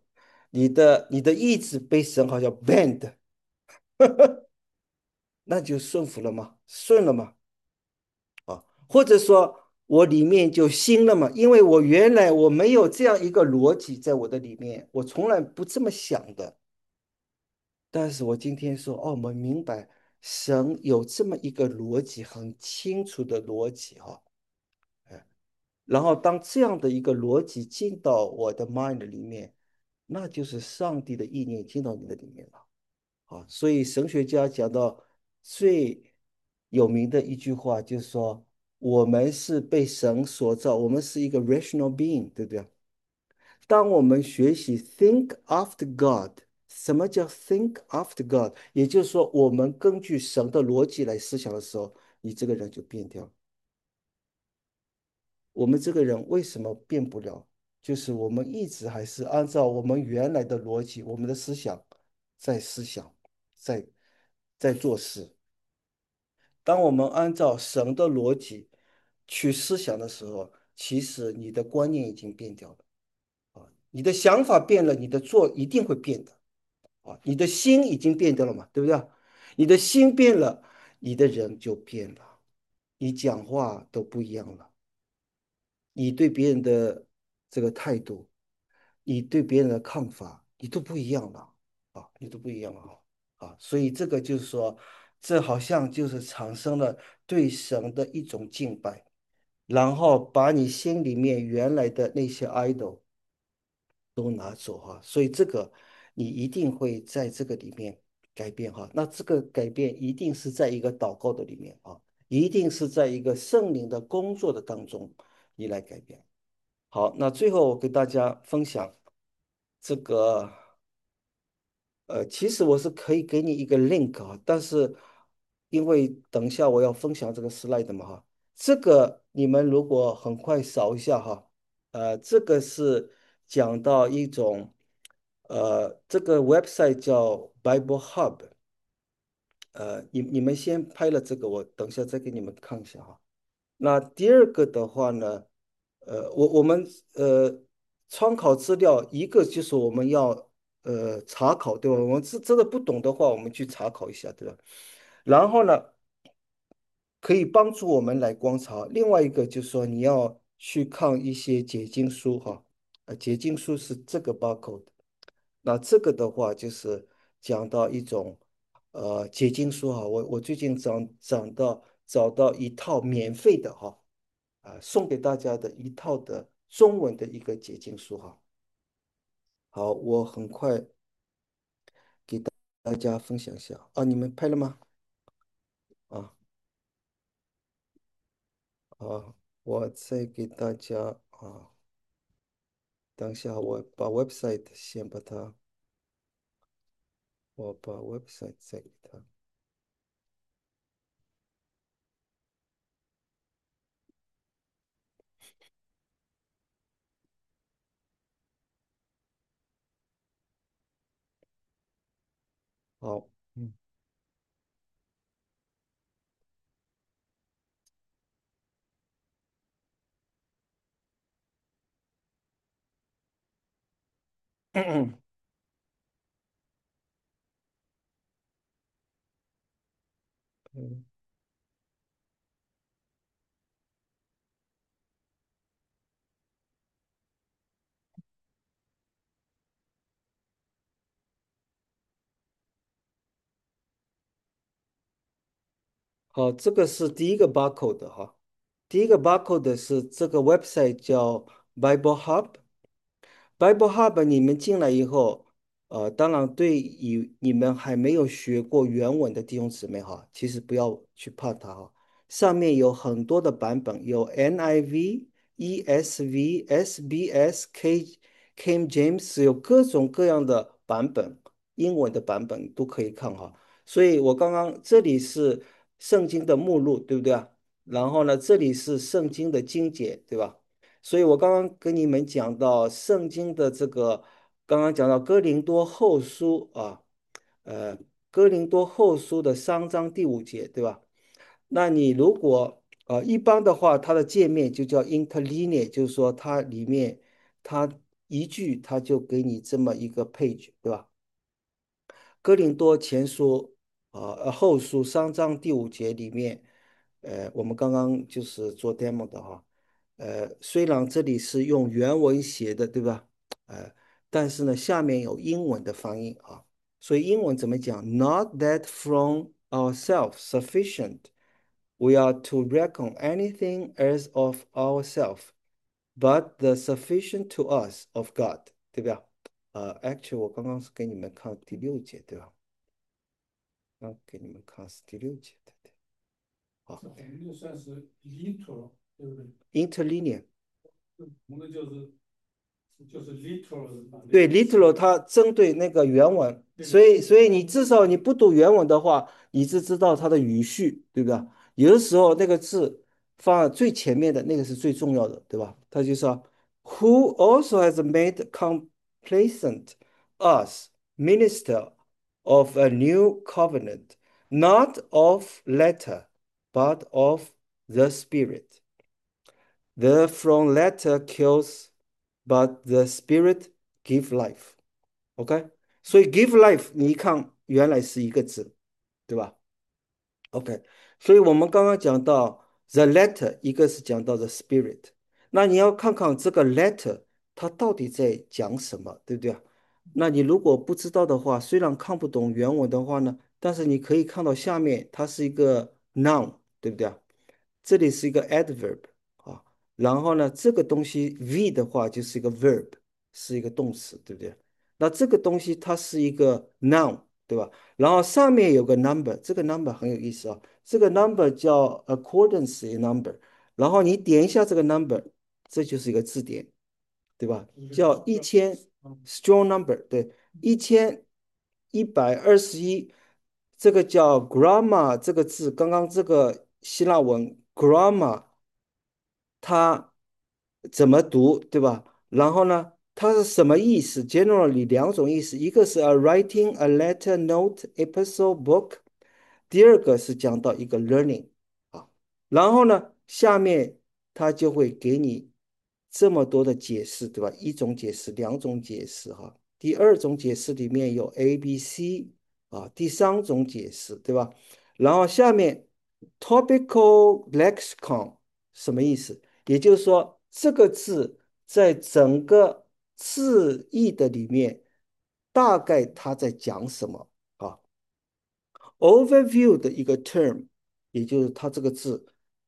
你的你的意志被神好像 bend，那就顺服了吗？顺了吗？啊，或者说我里面就新了嘛？因为我原来我没有这样一个逻辑在我的里面，我从来不这么想的。但是我今天说，哦，我们明白神有这么一个逻辑，很清楚的逻辑哈。哎，然后当这样的一个逻辑进到我的 mind 里面，那就是上帝的意念进到你的里面了。啊，所以神学家讲到最有名的一句话，就是说，我们是被神所造，我们是一个 rational being，对不对？当我们学习 think after God，什么叫 think after God？也就是说，我们根据神的逻辑来思想的时候，你这个人就变掉了。我们这个人为什么变不了？就是我们一直还是按照我们原来的逻辑，我们的思想在思想，在在做事。当我们按照神的逻辑去思想的时候，其实你的观念已经变掉了啊，你的想法变了，你的做一定会变的啊，你的心已经变掉了嘛，对不对？你的心变了，你的人就变了，你讲话都不一样了，你对别人的这个态度，你对别人的看法，你都不一样了啊，你都不一样了啊。啊，所以这个就是说，这好像就是产生了对神的一种敬拜，然后把你心里面原来的那些 idol 都拿走哈，所以这个你一定会在这个里面改变哈。那这个改变一定是在一个祷告的里面啊，一定是在一个圣灵的工作的当中，你来改变。好，那最后我给大家分享这个。呃，其实我是可以给你一个 link 啊，但是因为等一下我要分享这个 slide 嘛哈，这个你们如果很快扫一下哈，呃，这个是讲到一种，呃，这个 website 叫 Bible Hub，呃，你你们先拍了这个，我等一下再给你们看一下哈。那第二个的话呢，呃，我我们呃参考资料，一个就是我们要呃查考，对吧？我们真真的不懂的话，我们去查考一下，对吧？然后呢，可以帮助我们来观察。另外一个就是说，你要去看一些解经书哈，呃，解经书是这个 barcode。那这个的话就是讲到一种呃解经书哈，我我最近找找到找到一套免费的哈，啊、送给大家的一套的中文的一个解经书哈。好，我很快给大大家分享一下啊，你们拍了吗？啊啊，我再给大家啊，等一下我把 website 先把它，我把 website 再给它。好，嗯。嗯，好，这个是第一个 barcode 哈。第一个 barcode 是这个 website 叫 Bible Hub。Bible Hub 你们进来以后，呃，当然对于你们还没有学过原文的弟兄姊妹哈，其实不要去怕它哈。上面有很多的版本，有 N I V、E S V、S B S、K King James，有各种各样的版本，英文的版本都可以看哈。所以我刚刚这里是圣经的目录，对不对啊？然后呢，这里是圣经的经节，对吧？所以我刚刚跟你们讲到圣经的这个，刚刚讲到哥林多后书啊，呃，哥林多后书的三章第五节，对吧？那你如果呃一般的话，它的界面就叫 interlinear，就是说它里面它一句他就给你这么一个 page，对吧？哥林多前书啊，呃后书三章第五节里面，呃，我们刚刚就是做 demo 的哈，呃，虽然这里是用原文写的，对吧？呃，但是呢，下面有英文的翻译啊，所以英文怎么讲？Not that from ourselves sufficient, we are to reckon anything as of ourselves, but the sufficient to us of God，对吧？呃，actually 我刚刚是给你们看第六节，对吧？那给你们看是第六节的，对，好这红就算是 literal，对不对？ ，interlinear。 红的就是就是 literal 把那对个字 literal 它针对那个原文， 对所以所以你至少你不读原文的话，你是知道它的语序，对吧？有的时候那个字放在最前面的那个是最重要的，对吧？它就说 Who also has made complacent us minister of a new covenant, not of letter, but of the spirit. The from letter kills, but the spirit give life. OK，所以 give life 你一看原来是一个字，对吧？OK，所以我们刚刚讲到 the letter，一个是讲到 the spirit，那你要看看这个 letter 它到底在讲什么，对不对啊？那你如果不知道的话，虽然看不懂原文的话呢，但是你可以看到下面它是一个 noun，对不对啊？这里是一个 adverb 啊，然后呢，这个东西 v 的话就是一个 verb，是一个动词，对不对？那这个东西它是一个 noun，对吧？然后上面有个 number，这个 number 很有意思啊，这个 number 叫 accordance number，然后你点一下这个 number，这就是一个字典，对吧？ 就是个叫一叫千嗯 strong number，对，一千一百二十一，这个叫 grammar 这个字，刚刚这个希腊文 grammar，它怎么读，对吧？然后呢，它是什么意思？Generally 两种意思，一个是 a writing a letter note epistle book，第二个是讲到一个 learning 啊。然后呢，下面它就会给你这么多的解释，对吧？一种解释，两种解释哈。第二种解释里面有 A、B、C 啊，第三种解释，对吧？然后下面 topical lexicon 什么意思？也就是说，这个字在整个字义的里面，大概它在讲什么啊？Overview 的一个 term，也就是它这个字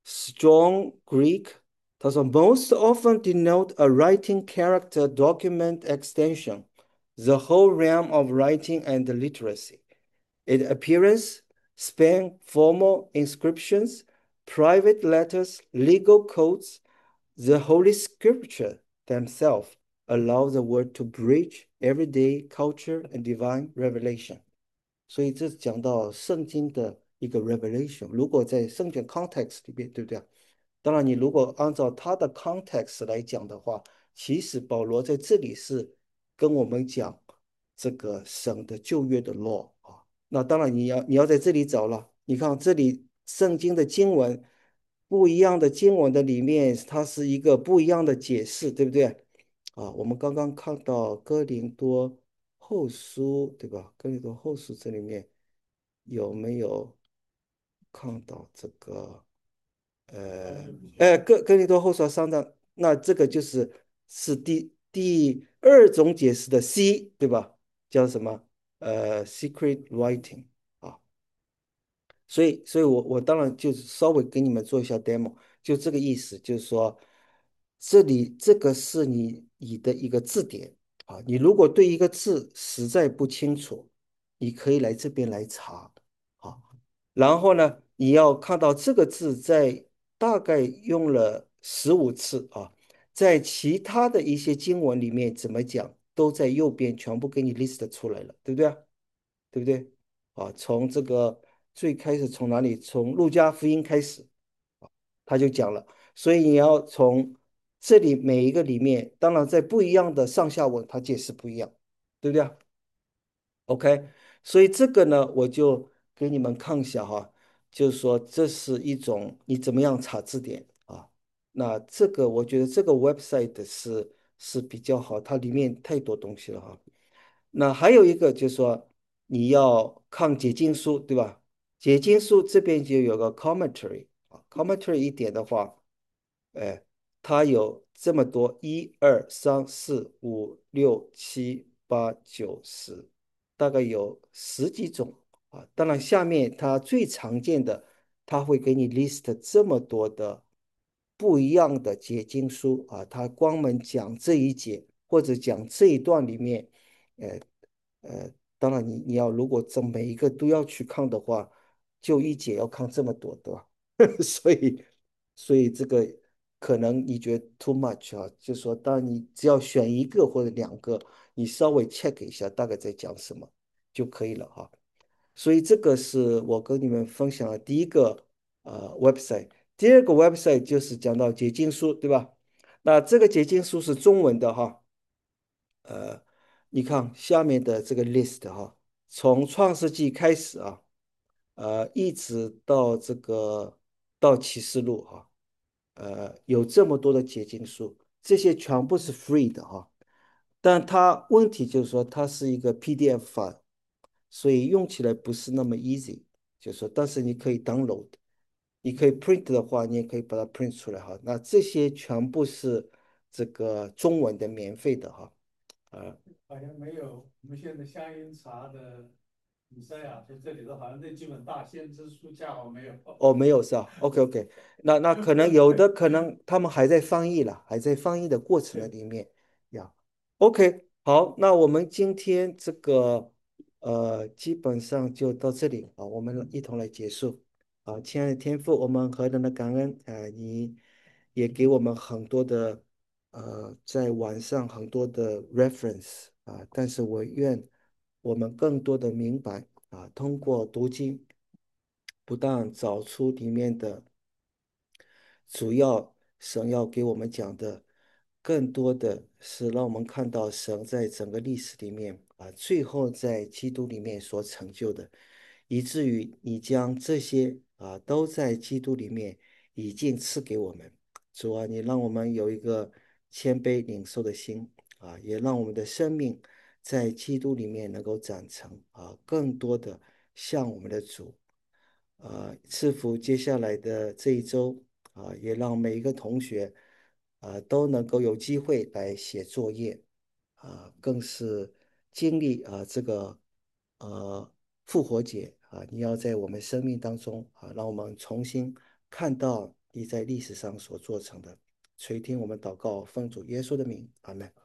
strong Greek，他说 most often denote a writing character document extension, the whole realm of writing and literacy. Its appearance span formal inscriptions, private letters, legal codes, the Holy Scripture themselves allow the word to bridge everyday culture and divine revelation. 所以这讲到圣经的一个 revelation。如果在圣经 context 里边，对不对？当然，你如果按照他的 context 来讲的话，其实保罗在这里是跟我们讲这个神的旧约的 law 啊。那当然你要你要在这里找了。你看这里圣经的经文不一样的经文的里面，它是一个不一样的解释，对不对？啊，我们刚刚看到哥林多后书，对吧？哥林多后书这里面有没有看到这个？呃，呃，哥哥林多后书三章，那这个就是是第第二种解释的 C，对吧？叫什么？呃，secret writing 啊。所以，所以我我当然就是稍微给你们做一下 demo，就这个意思，就是说，这里这个是你你的一个字典啊，你如果对一个字实在不清楚，你可以来这边来查啊，然后呢，你要看到这个字在大概用了十五次啊，在其他的一些经文里面怎么讲，都在右边全部给你 list 出来了，对不对啊？对不对？啊，从这个最开始从哪里？从路加福音开始，他就讲了，所以你要从这里每一个里面，当然在不一样的上下文，它解释不一样，对不对啊？OK，所以这个呢，我就给你们看一下哈，就是说这是一种你怎么样查字典啊？那这个我觉得这个 website 是是比较好，它里面太多东西了哈。那还有一个就是说，你要抗结晶素，对吧？结晶素这边就有个 commentary 啊，commentary 一点的话，哎，它有这么多，一二三四五六七八九十，大概有十几种啊。当然，下面它最常见的，它会给你 list 这么多的不一样的结晶书啊。它光门讲这一节或者讲这一段里面，呃呃，当然你你要如果这每一个都要去看的话，就一节要看这么多，对吧？所以，所以这个可能你觉得 too much 啊，就是说，当你只要选一个或者两个，你稍微 check 一下大概在讲什么就可以了哈。所以这个是我跟你们分享的第一个呃 website，第二个 website 就是讲到结晶书，对吧？那这个结晶书是中文的哈，呃，你看下面的这个 list 哈，从创世纪开始啊。呃，一直到这个到启示录哈，呃，有这么多的解经书，这些全部是 free 的哈，但它问题就是说它是一个 P D F 法，所以用起来不是那么 easy，就是说，但是你可以 download，你可以 print 的话，你也可以把它 print 出来哈。那这些全部是这个中文的免费的哈，啊、 好像没有我们现在香烟茶的比赛啊，就这里头好像这几本大先知书恰好没有。 哦，没有是吧？OK OK，那那可能有的可能他们还在翻译了，还在翻译的过程的里面呀。OK，好，那我们今天这个呃基本上就到这里啊，我们一同来结束啊。亲爱的天父，我们何等的感恩啊，你也给我们很多的呃在网上很多的 reference 啊，但是我愿我们更多的明白啊，通过读经。不但找出里面的主要神要给我们讲的，更多的是让我们看到神在整个历史里面啊，最后在基督里面所成就的，以至于你将这些啊都在基督里面已经赐给我们。主啊，你让我们有一个谦卑领受的心啊，也让我们的生命在基督里面能够长成啊，更多的像我们的主。呃，赐福接下来的这一周啊，也让每一个同学啊都能够有机会来写作业啊，更是经历啊这个呃复活节啊，你要在我们生命当中啊，让我们重新看到你在历史上所做成的，垂听我们祷告，奉主耶稣的名，阿门。